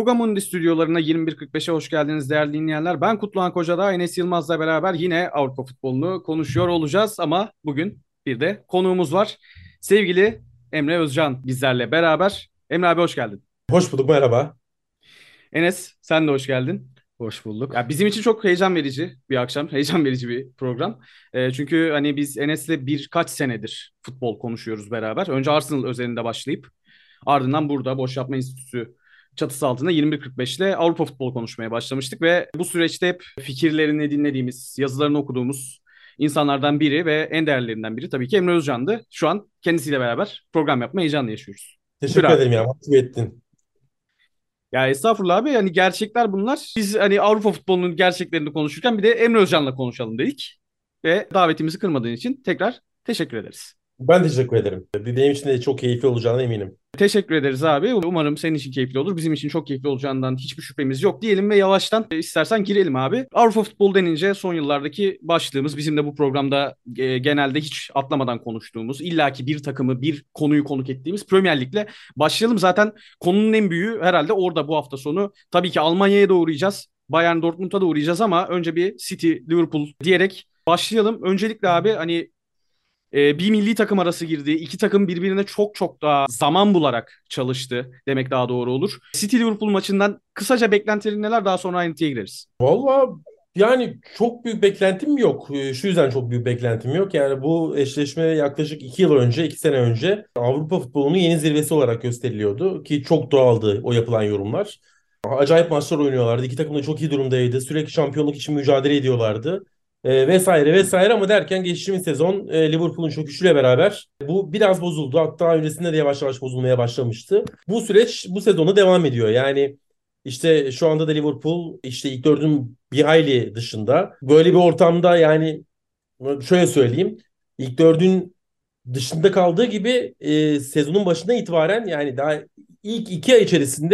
Gogamundi stüdyolarına 21.45'e hoş geldiniz değerli dinleyenler. Ben Kutluhan Kocadağ, Enes Yılmaz'la beraber yine Avrupa futbolunu konuşuyor olacağız. Ama bugün bir de konuğumuz var. Sevgili Emre Özcan bizlerle beraber. Emre abi hoş geldin. Hoş bulduk, merhaba. Enes sen de hoş geldin. Hoş bulduk. Ya bizim için çok heyecan verici bir akşam, heyecan verici bir program. Çünkü hani biz Enes'le birkaç senedir futbol konuşuyoruz beraber. Önce Arsenal özelinde başlayıp ardından burada Boş Yapma Enstitüsü çatısı altında 21.45 ile Avrupa futbolu konuşmaya başlamıştık ve bu süreçte hep fikirlerini dinlediğimiz, yazılarını okuduğumuz insanlardan biri ve en değerlilerinden biri tabii ki Emre Özcan'dı. Şu an kendisiyle beraber program yapma heyecanla yaşıyoruz. Buyur Teşekkür abi. ederim ya, motive ettin. Ya estağfurullah abi yani gerçekler bunlar. Biz hani Avrupa futbolunun gerçeklerini konuşurken bir de Emre Özcan'la konuşalım dedik. Ve davetimizi kırmadığın için tekrar teşekkür ederiz. Ben teşekkür ederim. Benim için de çok keyifli olacağına eminim. Teşekkür ederiz abi. Umarım senin için keyifli olur. Bizim için çok keyifli olacağından hiçbir şüphemiz yok diyelim ve yavaştan istersen girelim abi. Avrupa futbolu denince son yıllardaki başlığımız bizim de bu programda genelde hiç atlamadan konuştuğumuz, illaki bir takımı, bir konuyu konuk ettiğimiz Premier Lig'le başlayalım. Zaten konunun en büyüğü herhalde orada bu hafta sonu. Tabii ki Almanya'ya da uğrayacağız. Bayern Dortmund'a da uğrayacağız ama önce bir City, Liverpool diyerek başlayalım. Öncelikle abi hani bir milli takım arası girdi. İki takım birbirine çok çok daha zaman bularak çalıştı demek daha doğru olur. City Liverpool maçından kısaca beklentilerin neler, daha sonra ayrıntıya gireriz. Valla yani çok büyük beklentim yok. Şu yüzden çok büyük beklentim yok. Yani bu eşleşme yaklaşık 2 yıl önce, 2 sene önce Avrupa futbolunun yeni zirvesi olarak gösteriliyordu. Ki çok doğaldı o yapılan yorumlar. Acayip maçlar oynuyorlardı. İki takım da çok iyi durumdaydı. Sürekli şampiyonluk için mücadele ediyorlardı. Vesaire vesaire ama derken geçtiğimiz sezon Liverpool'un çöküşüyle beraber bu biraz bozuldu. Hatta öncesinde de yavaş yavaş bozulmaya başlamıştı. Bu süreç bu sezonda devam ediyor. Yani işte şu anda da Liverpool işte ilk dördün bir hayli dışında. Böyle bir ortamda yani şöyle söyleyeyim. İlk dördün dışında kaldığı gibi sezonun başından itibaren yani daha ilk 2 ay içerisinde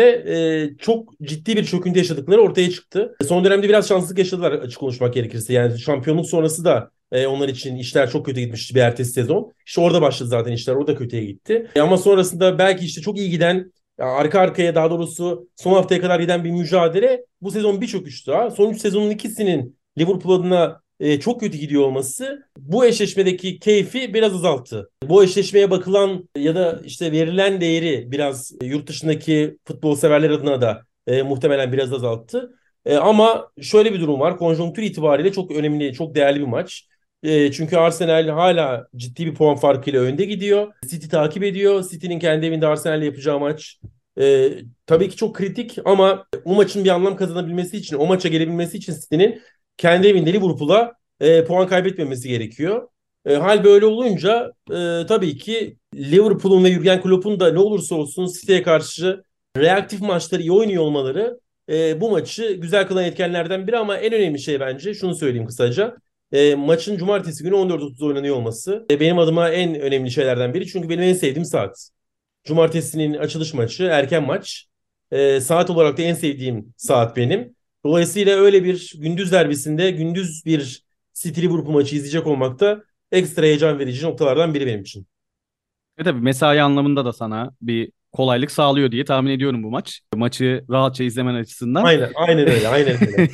çok ciddi bir çöküntü yaşadıkları ortaya çıktı. Son dönemde biraz şanssızlık yaşadılar açık konuşmak gerekirse. Yani şampiyonluk sonrası da onlar için işler çok kötü gitmişti bir ertesi sezon. İşte orada başladı zaten işler. Orada kötüye gitti. Ama sonrasında belki işte çok iyi giden arka arkaya daha doğrusu son haftaya kadar giden bir mücadele bu sezon bir çöküş daha. Son 3 sezonun ikisinin Liverpool adına çok kötü gidiyor olması bu eşleşmedeki keyfi biraz azalttı. Bu eşleşmeye bakılan ya da işte verilen değeri biraz yurt dışındaki futbol severler adına da muhtemelen biraz azalttı. Ama şöyle bir durum var. Konjonktür itibariyle çok önemli, çok değerli bir maç. Çünkü Arsenal hala ciddi bir puan farkıyla önde gidiyor. City takip ediyor. City'nin kendi evinde Arsenal'le yapacağı maç e, tabii ki çok kritik ama o maçın bir anlam kazanabilmesi için, o maça gelebilmesi için City'nin kendi evinde Liverpool'a puan kaybetmemesi gerekiyor. Hal böyle olunca tabii ki Liverpool'un ve Jurgen Klopp'un da ne olursa olsun City'ye karşı reaktif maçları iyi oynuyor olmaları bu maçı güzel kılan etkenlerden biri ama en önemli şey bence şunu söyleyeyim kısaca. Maçın cumartesi günü 14.30'da oynanıyor olması benim adıma en önemli şeylerden biri. Çünkü benim en sevdiğim saat. Cumartesinin açılış maçı, erken maç. Saat olarak da en sevdiğim saat benim. Dolayısıyla öyle bir gündüz derbisinde gündüz bir City Liverpool maçı izleyecek olmak da ekstra heyecan verici noktalardan biri benim için. Tabii mesai anlamında da sana bir kolaylık sağlıyor diye tahmin ediyorum bu maç. Maçı rahatça izlemen açısından. Aynen, aynen öyle, aynen öyle.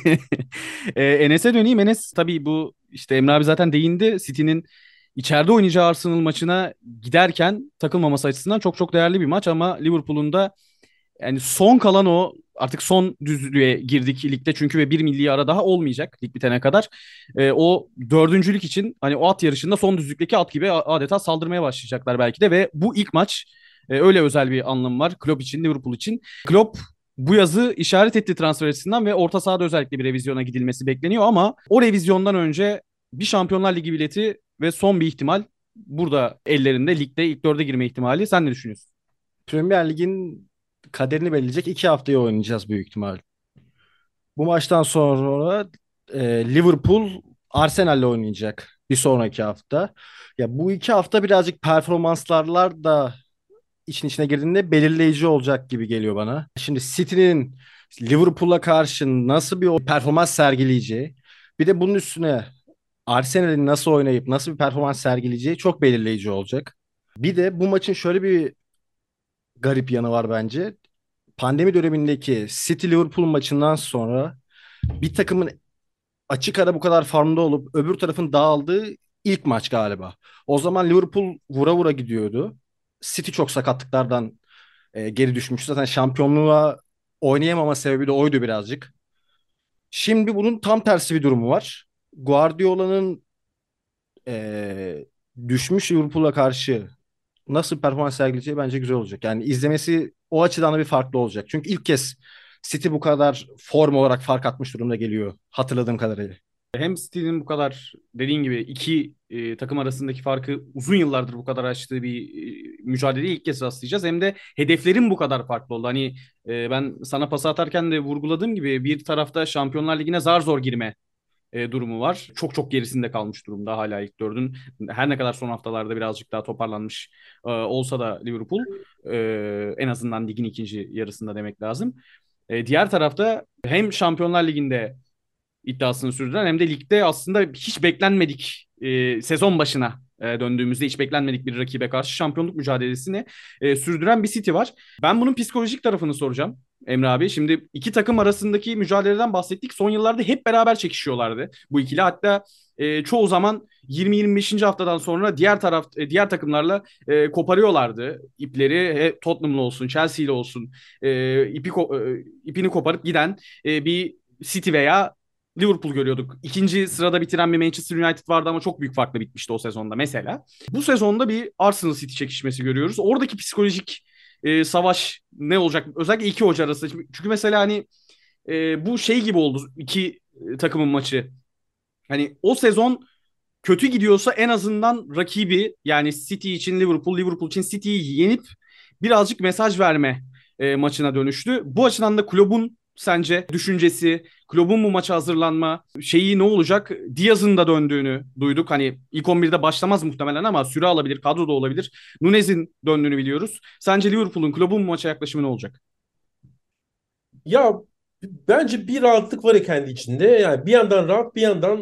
Enes'e döneyim. Enes tabii bu işte Emre abi zaten değindi. City'nin içeride oynayacağı Arsenal maçına giderken takılmaması açısından çok çok değerli bir maç ama Liverpool'un da yani son kalan o artık son düzlüğe girdik ligde çünkü ve bir milli ara daha olmayacak lig bitene kadar. O dördüncülük için hani o at yarışında son düzlükteki at gibi adeta saldırmaya başlayacaklar belki de ve bu ilk maç öyle özel bir anlamı var Klopp için, Liverpool için. Klopp bu yazı işaret etti transfer açısından ve orta sahada özellikle bir revizyona gidilmesi bekleniyor ama o revizyondan önce bir Şampiyonlar Ligi bileti ve son bir ihtimal burada ellerinde ligde ilk dörde girme ihtimali. Sen ne düşünüyorsun? Premier Lig'in kaderini belirleyecek 2 haftayı oynayacağız büyük ihtimal. Bu maçtan sonra Liverpool Arsenal'le oynayacak bir sonraki hafta. Ya bu 2 hafta birazcık performanslarla da işin içine girdiğinde belirleyici olacak gibi geliyor bana. Şimdi City'nin Liverpool'a karşı nasıl bir performans sergileyeceği, bir de bunun üstüne Arsenal'in nasıl oynayıp nasıl bir performans sergileyeceği çok belirleyici olacak. Bir de bu maçın şöyle bir garip yanı var bence. pandemi dönemindeki City Liverpool maçından sonra bir takımın açık ara bu kadar formda olup öbür tarafın dağıldığı ilk maç galiba. O zaman Liverpool vura vura gidiyordu. City çok sakatlıklardan geri düşmüştü. Zaten şampiyonluğa oynayamama sebebi de oydu birazcık. Şimdi bunun tam tersi bir durumu var. Guardiola'nın e, düşmüş Liverpool'a karşı nasıl bir performans sergileyeceği bence güzel olacak. Yani izlemesi o açıdan da bir farklı olacak. Çünkü ilk kez City bu kadar form olarak fark atmış durumda geliyor hatırladığım kadarıyla. Hem City'nin bu kadar dediğin gibi iki takım arasındaki farkı uzun yıllardır bu kadar açtığı bir mücadeleyi ilk kez rastlayacağız. Hem de hedeflerin bu kadar farklı oldu. Hani ben sana pas atarken de vurguladığım gibi bir tarafta Şampiyonlar Ligi'ne zar zor girme durumu var. Çok çok gerisinde kalmış durumda hala ilk dördün. Her ne kadar son haftalarda birazcık daha toparlanmış olsa da Liverpool en azından ligin ikinci yarısında demek lazım. Diğer tarafta hem Şampiyonlar Ligi'nde iddiasını sürdüren hem de ligde aslında hiç beklenmedik sezon başına döndüğümüzde hiç beklenmedik bir rakibe karşı şampiyonluk mücadelesini sürdüren bir City var. Ben bunun psikolojik tarafını soracağım Emre abi. Şimdi iki takım arasındaki mücadeleden bahsettik. Son yıllarda hep beraber çekişiyorlardı bu ikili. Hatta çoğu zaman 20-25. haftadan sonra diğer takımlarla koparıyorlardı ipleri. Tottenham'lı olsun, Chelsea'li olsun ipini koparıp giden bir City veya Liverpool görüyorduk. İkinci sırada bitiren bir Manchester United vardı ama çok büyük farkla bitmişti o sezonda mesela. Bu sezonda bir Arsenal City çekişmesi görüyoruz. Oradaki psikolojik savaş ne olacak? Özellikle iki hoca arasında. Çünkü mesela hani bu şey gibi oldu iki takımın maçı. Hani o sezon kötü gidiyorsa en azından rakibi yani City için Liverpool, Liverpool için City'yi yenip birazcık mesaj verme maçına dönüştü. Bu açıdan da kulübün sence düşüncesi, kulübün bu maça hazırlanma şeyi ne olacak? Diaz'ın da döndüğünü duyduk. Hani ilk 11'de başlamaz muhtemelen ama süre alabilir, kadroda olabilir. Nunez'in döndüğünü biliyoruz. Sence Liverpool'un kulübün bu maça yaklaşımı ne olacak? Ya bence bir rahatlık var ya kendi içinde. Yani bir yandan rahat, bir yandan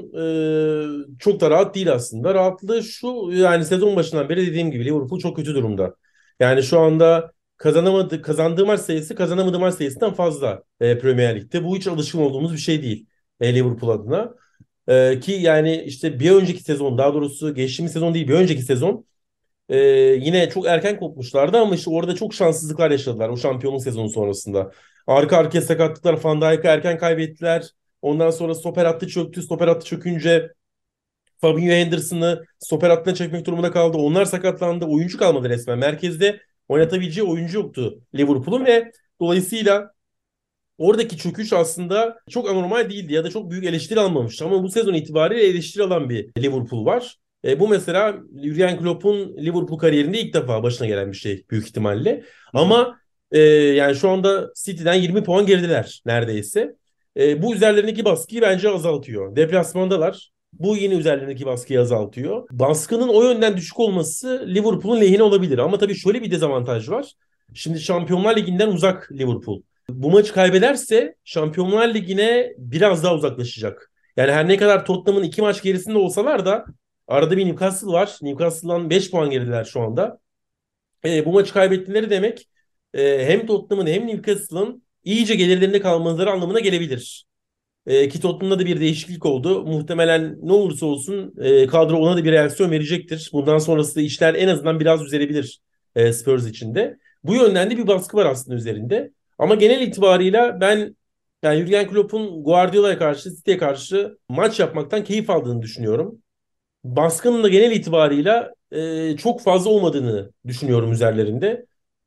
çok da rahat değil aslında. Rahatlığı şu, yani sezon başından beri dediğim gibi Liverpool çok kötü durumda. Yani şu anda kazandığı maç sayısı kazanamadığı maç sayısından fazla Premier Lig'de. Bu hiç alışkın olduğumuz bir şey değil Liverpool adına. Ki yani işte bir önceki sezon, daha doğrusu geçtiğimiz sezon değil, bir önceki sezon ee, yine çok erken kopmuşlardı ama işte orada çok şanssızlıklar yaşadılar o şampiyonluk sezonu sonrasında. Arka arkaya sakatlıklar, Van Dijk'ı erken kaybettiler. Ondan sonra stoper hattı çöktü. Stoper hattı çökünce Fabinho Henderson'ı stoper hattına çekmek durumunda kaldı. Onlar sakatlandı. Oyuncu kalmadı resmen. Merkezde oynatabileceği oyuncu yoktu Liverpool'un ve dolayısıyla oradaki çöküş aslında çok anormal değildi ya da çok büyük eleştiri almamıştı. Ama bu sezon itibariyle eleştiri alan bir Liverpool var. Bu mesela Jurgen Klopp'un Liverpool kariyerinde ilk defa başına gelen bir şey büyük ihtimalle. Hı hı. Ama yani şu anda City'den 20 puan gerideler neredeyse. Bu üzerlerindeki baskıyı bence azaltıyor. Deplasmandalar. Bu yine üzerlerindeki baskıyı azaltıyor. Baskının o yönden düşük olması Liverpool'un lehine olabilir. Ama tabii şöyle bir dezavantaj var. Şimdi Şampiyonlar Ligi'nden uzak Liverpool. Bu maçı kaybederse Şampiyonlar Ligi'ne biraz daha uzaklaşacak. Yani her ne kadar Tottenham'ın 2 maç gerisinde olsalar da arada bir Newcastle var. Newcastle'dan 5 puan gerideler şu anda. Bu maçı kaybettileri demek hem Tottenham'ın hem Newcastle'ın iyice gerilerinde kalmaları anlamına gelebilir. Ki Tottenham'da da bir değişiklik oldu. Muhtemelen ne olursa olsun kadro ona da bir reaksiyon verecektir. Bundan sonrası da işler en azından biraz düzelebilir Spurs için de. Bu yönden de bir baskı var aslında üzerinde. Ama genel itibarıyla ben yani Jurgen Klopp'un Guardiola'ya karşı, City'ye karşı maç yapmaktan keyif aldığını düşünüyorum. Baskının da genel itibarıyla çok fazla olmadığını düşünüyorum üzerlerinde.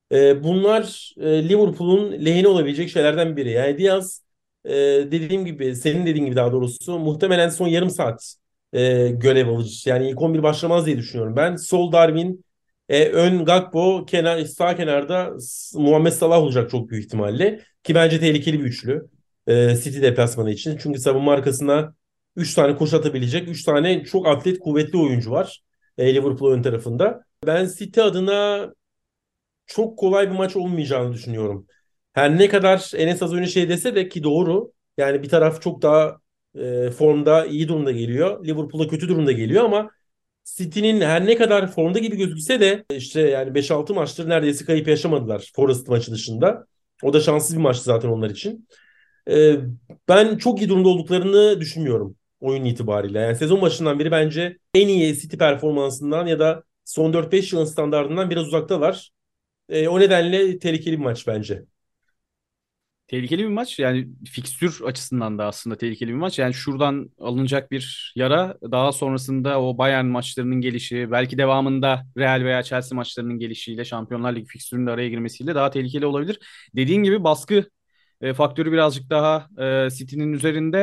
Bunlar Liverpool'un lehine olabilecek şeylerden biri. Yani Diaz dediğim gibi, senin dediğin gibi daha doğrusu muhtemelen son yarım saat görev alır. Yani ilk 11 başlamaz diye düşünüyorum ben. Sol Darwin, ön Gakpo, sağ kenarda Muhammed Salah olacak çok büyük ihtimalle. Ki bence tehlikeli bir üçlü City deplasmanı için. Çünkü savunma arkasına 3 tane koşu atabilecek, 3 tane çok atlet, kuvvetli oyuncu var Liverpool ön tarafında. Ben City adına çok kolay bir maç olmayacağını düşünüyorum. Her ne kadar Enes az önce şey dese de ki doğru. Yani bir taraf çok daha formda, iyi durumda geliyor. Liverpool'a kötü durumda geliyor ama City'nin her ne kadar formda gibi gözükse de işte yani 5-6 maçtır neredeyse kayıp yaşamadılar Forest maçı dışında. O da şanssız bir maçtı zaten onlar için. Ee, Ben çok iyi durumda olduklarını düşünmüyorum oyun itibariyle. Yani sezon başından beri bence en iyi City performansından ya da son 4-5 yılın standardından biraz uzaktalar. O nedenle tehlikeli bir maç bence. Tehlikeli bir maç yani fikstür açısından da aslında tehlikeli bir maç. Yani şuradan alınacak bir yara daha sonrasında o Bayern maçlarının gelişi belki devamında Real veya Chelsea maçlarının gelişiyle Şampiyonlar Ligi fikstürünün de araya girmesiyle daha tehlikeli olabilir. Dediğin gibi baskı faktörü birazcık daha City'nin üzerinde.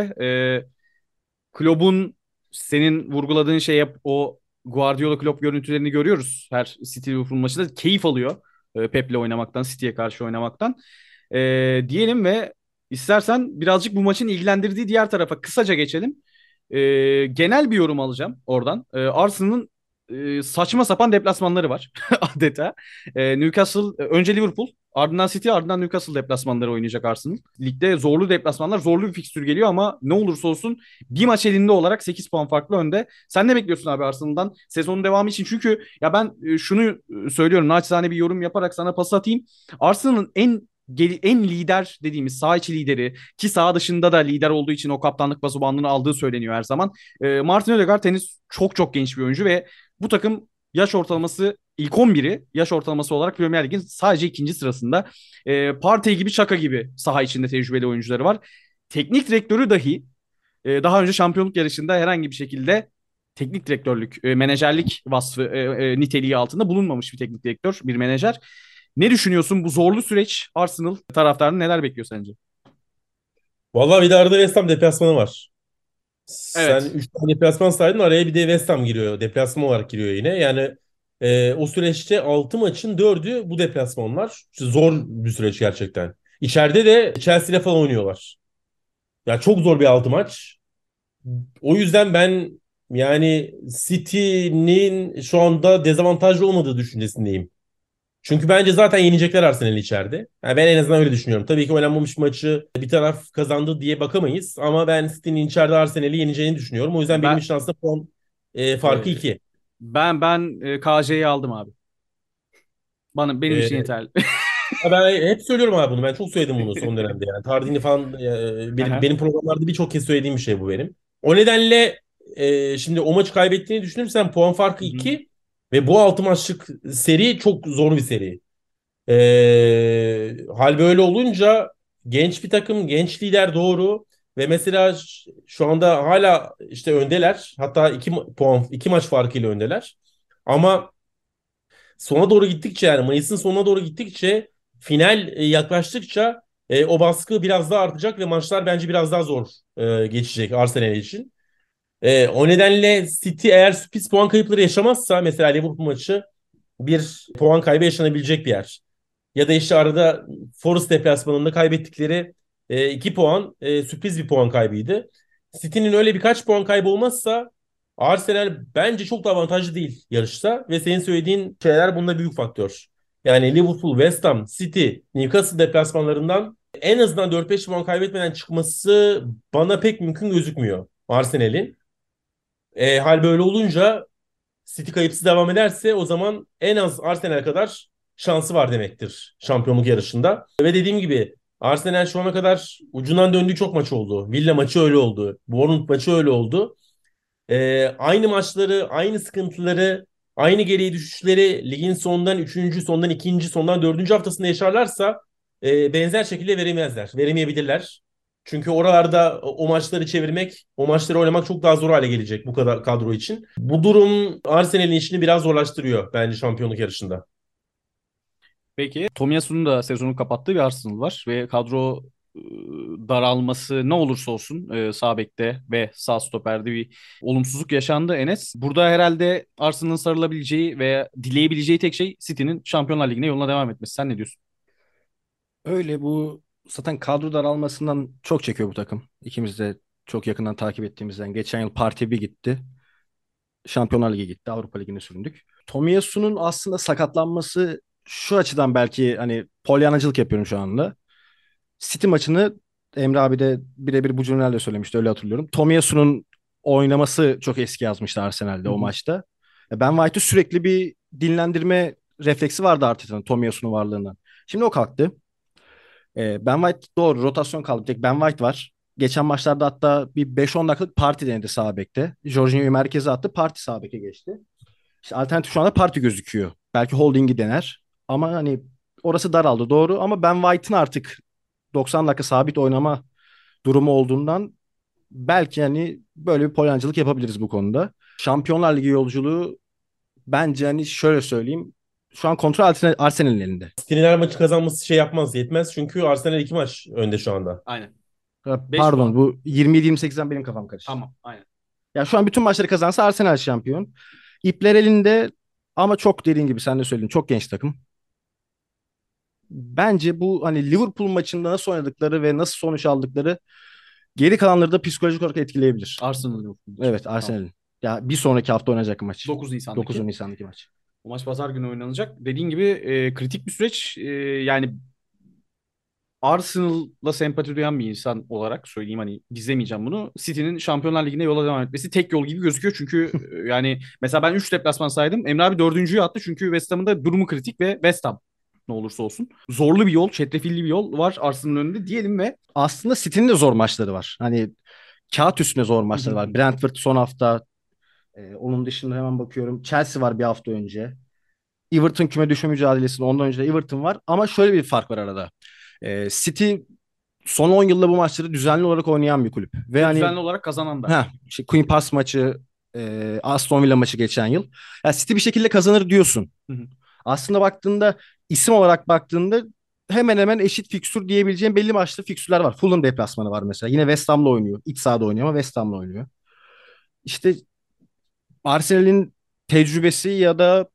Klopp'un senin vurguladığın şey hep o Guardiola Klopp görüntülerini görüyoruz. Her City Liverpool maçında keyif alıyor. Pep'le oynamaktan, City'ye karşı oynamaktan. Diyelim ve istersen birazcık bu maçın ilgilendirdiği diğer tarafa kısaca geçelim. Genel bir yorum alacağım oradan. Arsenal'ın saçma sapan deplasmanları var adeta. Newcastle, önce Liverpool, ardından City, ardından Newcastle deplasmanları oynayacak Arsenal. Ligde zorlu deplasmanlar, zorlu bir fikstür geliyor ama ne olursa olsun bir maç elinde olarak 8 puan farklı önde. Sen ne bekliyorsun abi Arsenal'dan sezonun devamı için? Çünkü ya ben şunu söylüyorum, naçizane bir yorum yaparak sana pas atayım. Arsenal'ın en lider dediğimiz saha içi lideri ki saha dışında da lider olduğu için o kaptanlık pazubanlığını aldığı söyleniyor her zaman. Martin Odegaard henüz çok çok genç bir oyuncu ve bu takım yaş ortalaması ilk 11'i yaş ortalaması olarak Premier Lig'in sadece ikinci sırasında. Partey gibi Çaka gibi saha içinde tecrübeli oyuncuları var. Teknik direktörü dahi daha önce şampiyonluk yarışında herhangi bir şekilde teknik direktörlük, menajerlik vasfı niteliği altında bulunmamış bir teknik direktör, bir menajer. Ne düşünüyorsun bu zorlu süreç Arsenal taraftarını neler bekliyor sence? Vallahi bir de arada West Ham deplasmanı var. Sen Evet. 3 tane deplasman saydın, araya bir de West Ham giriyor. Deplasman olarak giriyor yine. Yani o süreçte 6 maçın 4'ü bu deplasmanlar. İşte zor bir süreç gerçekten. İçeride de Chelsea ile falan oynuyorlar. Ya çok zor bir 6 maç. O yüzden ben yani City'nin şu anda dezavantajlı olmadığı düşüncesindeyim. Çünkü bence zaten yenecekler Arsenal'i içeride. Yani ben en azından öyle düşünüyorum. Tabii ki oynanmamış maçı bir taraf kazandı diye bakamayız. Ama ben City'nin içeride Arsenal'i yeneceğini düşünüyorum. O yüzden benim Ben için aslında puan farkı e, 2. ben KJ'yi aldım abi. Benim için E, yeterli. Ben hep söylüyorum abi bunu. Ben çok söyledim bunu son dönemde. Yani Tardini falan Aha. benim programlarda birçok kez söylediğim bir şey bu benim. O nedenle şimdi o maçı kaybettiğini düşünürsen puan farkı Hı hı. 2 ve bu 6 maçlık seri çok zor bir seri. Hal böyle olunca genç bir takım, genç lider doğru ve mesela şu anda hala işte öndeler. Hatta 2 puan, 2 maç farkıyla öndeler. Ama sona doğru gittikçe yani Mayıs'ın sonuna doğru gittikçe final yaklaştıkça o baskı biraz daha artacak ve maçlar bence biraz daha zor geçecek Arsenal için. O nedenle City eğer sürpriz puan kayıpları yaşamazsa mesela Liverpool maçı bir puan kaybı yaşanabilecek bir yer. Ya da işte arada Forest deplasmanında kaybettikleri 2 puan sürpriz bir puan kaybıydı. City'nin öyle birkaç puan kaybı olmazsa Arsenal bence çok da avantajlı değil yarışta ve senin söylediğin şeyler bunda büyük faktör. Yani Liverpool, West Ham, City, Newcastle deplasmanlarından en azından 4-5 puan kaybetmeden çıkması bana pek mümkün gözükmüyor Arsenal'in. Hal böyle olunca City kayıpsız devam ederse o zaman en az Arsenal kadar şansı var demektir şampiyonluk yarışında. Ve dediğim gibi Arsenal şu ana kadar ucundan döndüğü çok maç oldu. Villa maçı öyle oldu. Bournemouth maçı öyle oldu. Aynı maçları, aynı sıkıntıları, aynı geriye düşüşleri ligin sondan üçüncü, sondan ikinci, sondan dördüncü haftasında yaşarlarsa benzer şekilde veremezler. Veremeyebilirler. Çünkü oralarda o maçları çevirmek, o maçları oynamak çok daha zor hale gelecek bu kadar kadro için. Bu durum Arsenal'in işini biraz zorlaştırıyor bence şampiyonluk yarışında. Peki Tomiyasu'nun da sezonu kapattığı bir Arsenal var ve kadro e, daralması ne olursa olsun sağ bekte ve sağ stoperde bir olumsuzluk yaşandı Enes. Burada herhalde Arsenal'ın sarılabileceği veya dileyebileceği tek şey City'nin Şampiyonlar Ligi'ne yoluna devam etmesi. Sen ne diyorsun? Öyle bu zaten kadro daralmasından çok çekiyor bu takım. İkimiz de çok yakından takip ettiğimizden. Geçen yıl Parti bir gitti. Şampiyonlar Ligi gitti. Avrupa Ligi'ne süründük. Tomiyasu'nun aslında sakatlanması şu açıdan belki hani polyanacılık yapıyorum şu anda. City maçını Emre abi de birebir bu cümlelerle söylemişti öyle hatırlıyorum. Tomiyasu'nun oynaması çok eski yazmıştı Arsenal'de Hı o hı. maçta. Ben White'ı sürekli bir dinlendirme refleksi vardı Arteta'nın Tomiyasu'nun varlığından. Şimdi o kalktı. Ben White doğru, rotasyon kaldı. Bir tek Ben White var. Geçen maçlarda hatta bir 5-10 dakikalık parti denedi sağ bekte. Jorginho'yu merkeze attı. Parti sağ beke geçti. İşte alternatif şu anda parti gözüküyor. Belki Holding'i dener. Ama hani orası daraldı doğru. Ama Ben White'ın artık 90 dakika sabit oynama durumu olduğundan belki hani böyle bir polyancılık yapabiliriz bu konuda. Şampiyonlar Ligi yolculuğu bence hani şöyle söyleyeyim. Şu an kontrol Arsenal'in elinde. City'nin her maçı kazanması şey yapmaz, yetmez. Çünkü Arsenal 2 maç önde şu anda. Aynen. 5 Pardon, puan. bu 27-28'den benim kafam karıştı. Tamam, aynen. Ya şu an bütün maçları kazansa Arsenal şampiyon. İpler elinde ama çok dediğin gibi sen de söyledin. Çok genç takım. Bence bu hani Liverpool maçında nasıl oynadıkları ve nasıl sonuç aldıkları geri kalanları da psikolojik olarak etkileyebilir. Arsenal Liverpool maçı. Evet, Tamam. Arsenal'in. Ya bir sonraki hafta oynayacak maç. 9 Nisan'daki. 9 Nisan'daki maç. Bu maç pazar günü oynanacak. Dediğin gibi kritik bir süreç. Yani Arsenal'la sempati duyan bir insan olarak söyleyeyim, hani gizlemeyeceğim bunu. City'nin Şampiyonlar Ligi'ne yola devam etmesi tek yol gibi gözüküyor. Çünkü yani mesela ben 3 deplasman saydım. Emre abi 4.'yü attı çünkü West Ham'ın da durumu kritik ve West Ham ne olursa olsun. Zorlu bir yol, çetrefilli bir yol var Arsenal'ın önünde diyelim ve Aslında City'nin de zor maçları var. Hani kağıt üstünde zor maçları var. Brentford son hafta. Onun dışında hemen bakıyorum. Chelsea var bir hafta önce. Everton küme düşme mücadelesinde ondan önce de Everton var. Ama şöyle bir fark var arada. City son 10 yılda bu maçları düzenli olarak oynayan bir kulüp. Ve hani düzenli olarak kazanan da. işte Queen Pass maçı, Aston Villa maçı geçen yıl. Ya City bir şekilde kazanır diyorsun. Hı hı. Aslında baktığında, isim olarak baktığında hemen hemen eşit fikstür diyebileceğim belli maçlı fikstürler var. Fulham deplasmanı var mesela. Yine West Ham'la oynuyor. İç sahada oynuyor ama West Ham'la oynuyor. İşte Arsenal'in tecrübesi ya da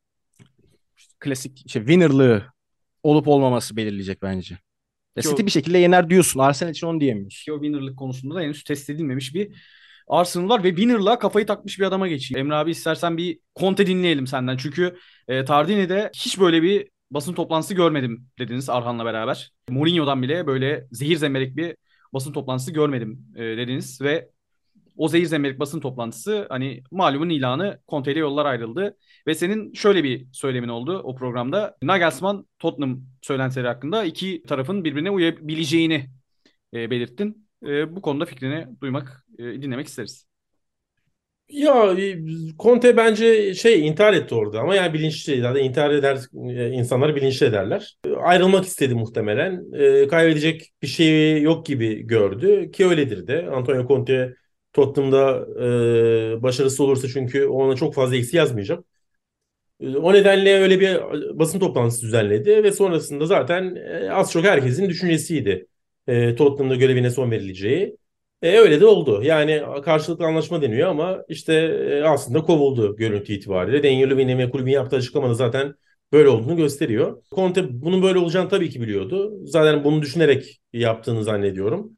klasik işte winnerlığı olup olmaması belirleyecek bence. Ya Ki City o, bir şekilde yener diyorsun. Arsenal için onu diyemiyorsun. ki o winner'lık konusunda da henüz test edilmemiş bir Arsenal var ve winner'la kafayı takmış bir adama geçeyim. Emre abi istersen bir Conte dinleyelim senden. Çünkü Tardini'de hiç böyle bir basın toplantısı görmedim dediniz Arhan'la beraber. Mourinho'dan bile böyle zehir zemberek bir basın toplantısı görmedim dediniz ve o zehir zemberek basın toplantısı hani malumun ilanı, Conte ile yollar ayrıldı ve senin şöyle bir söylemin oldu o programda. Nagelsmann Tottenham söylentileri hakkında iki tarafın birbirine uyabileceğini belirttin. Bu konuda fikrini duymak, dinlemek isteriz. Ya Conte bence şey intihar etti orada ama yani bilinçli zaten intihar eder insanlar bilinçli ederler. Ayrılmak istedi muhtemelen. Kaybedecek bir şey yok gibi gördü ki öyledir de. Antonio Conte Tottenham'da başarısız olursa çünkü ona çok fazla eksi yazmayacak. O nedenle öyle bir basın toplantısı düzenledi ve sonrasında zaten az çok herkesin düşüncesiydi. Tottenham'da görevine son verileceği. Öyle de oldu. Yani karşılıklı anlaşma deniyor ama işte aslında kovuldu görüntü itibariyle. Daniel Levy'nin ve kulübün yaptığı açıklamada zaten böyle olduğunu gösteriyor. Conte bunun böyle olacağını tabii ki biliyordu. Zaten bunu düşünerek yaptığını zannediyorum.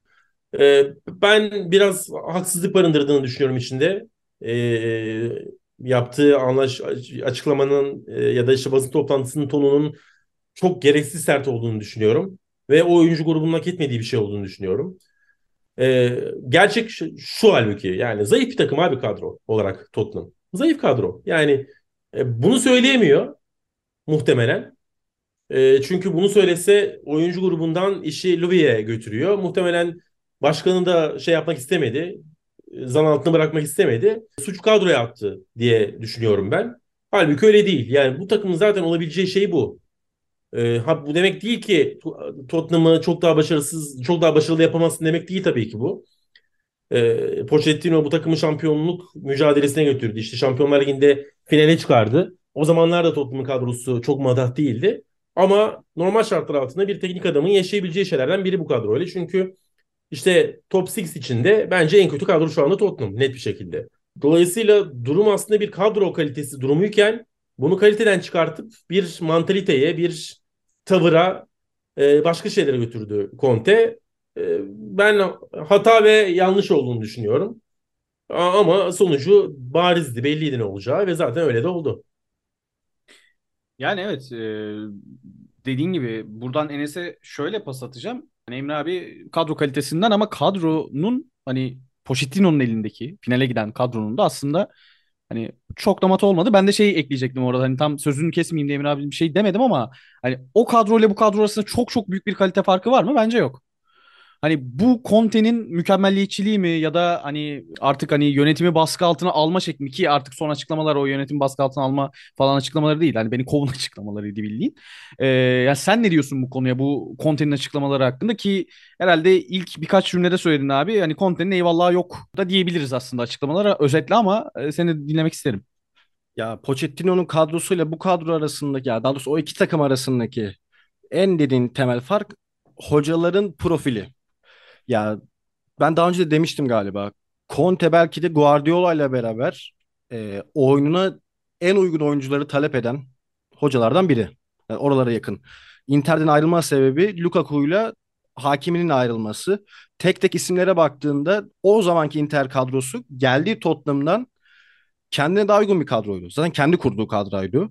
Ben biraz haksızlık barındırdığını düşünüyorum içinde. Yaptığı açıklamanın ya da işte basın toplantısının tonunun çok gereksiz sert olduğunu düşünüyorum. Ve o oyuncu grubunun hak etmediği bir şey olduğunu düşünüyorum. Gerçek şu halbuki yani zayıf bir takım abi kadro olarak Tottenham. Zayıf kadro. Yani bunu söyleyemiyor muhtemelen. Çünkü bunu söylese oyuncu grubundan işi Louis'e götürüyor. Muhtemelen başkanı da şey yapmak istemedi. Zan altını bırakmak istemedi. Suç kadroya attı diye düşünüyorum ben. Halbuki öyle değil. Yani bu takımın zaten olabileceği şey bu. Bu demek değil ki Tottenham'ı çok daha başarısız, çok daha başarılı yapamazsın demek değil tabii ki bu. Pochettino bu takımı şampiyonluk mücadelesine götürdü. İşte Şampiyonlar Ligi'nde finale çıkardı. O zamanlar da Tottenham'ın kadrosu çok madah değildi. Ama normal şartlar altında bir teknik adamın yaşayabileceği şeylerden biri bu kadroyla. Çünkü işte top 6 içinde bence en kötü kadro şu anda Tottenham net bir şekilde. Dolayısıyla durum aslında bir kadro kalitesi durumuyken bunu kaliteden çıkartıp bir mantaliteye, bir tavıra, başka şeylere götürdü Conte. Ben hata ve yanlış olduğunu düşünüyorum. Ama sonucu barizdi, belliydi ne olacağı ve zaten öyle de oldu. Yani evet, dediğin gibi buradan Enes'e şöyle pas atacağım. Hani Emre abi kadro kalitesinden ama kadronun hani Pochettino'nun elindeki finale giden kadronun da aslında Hani çok da mat olmadı. Ben de şey ekleyecektim orada. Hani tam sözünü kesmeyeyim diye Emre abi bir şey demedim ama hani o kadro ile bu kadro arasında çok çok büyük bir kalite farkı var mı? Bence yok. Hani bu Conte'nin mükemmelliyetçiliği mi ya da hani artık hani yönetimi baskı altına alma şekli mi, ki artık son açıklamalar o yönetimi baskı altına alma falan açıklamaları değil. Hani beni kovun açıklamalarıydı bildiğin. Ya sen ne diyorsun bu konuya, bu Conte'nin açıklamaları hakkında, ki herhalde ilk birkaç cümlede söyledin abi. Hani Conte'nin eyvallahı yok da diyebiliriz aslında açıklamalara özetle, ama seni dinlemek isterim. Ya Pochettiно'nun kadrosuyla bu kadro arasındaki, ya daha doğrusu o iki takım arasındaki en dediğin temel fark hocaların profili. Ya ben daha önce de demiştim galiba. Conte belki de Guardiola ile beraber oyununa en uygun oyuncuları talep eden hocalardan biri. Yani oralara yakın. Inter'den ayrılma sebebi Lukaku'yla Hakimi'nin ayrılması. Tek tek isimlere baktığında o zamanki Inter kadrosu geldiği Tottenham'dan kendine daha uygun bir kadroydu. Zaten kendi kurduğu kadroydu.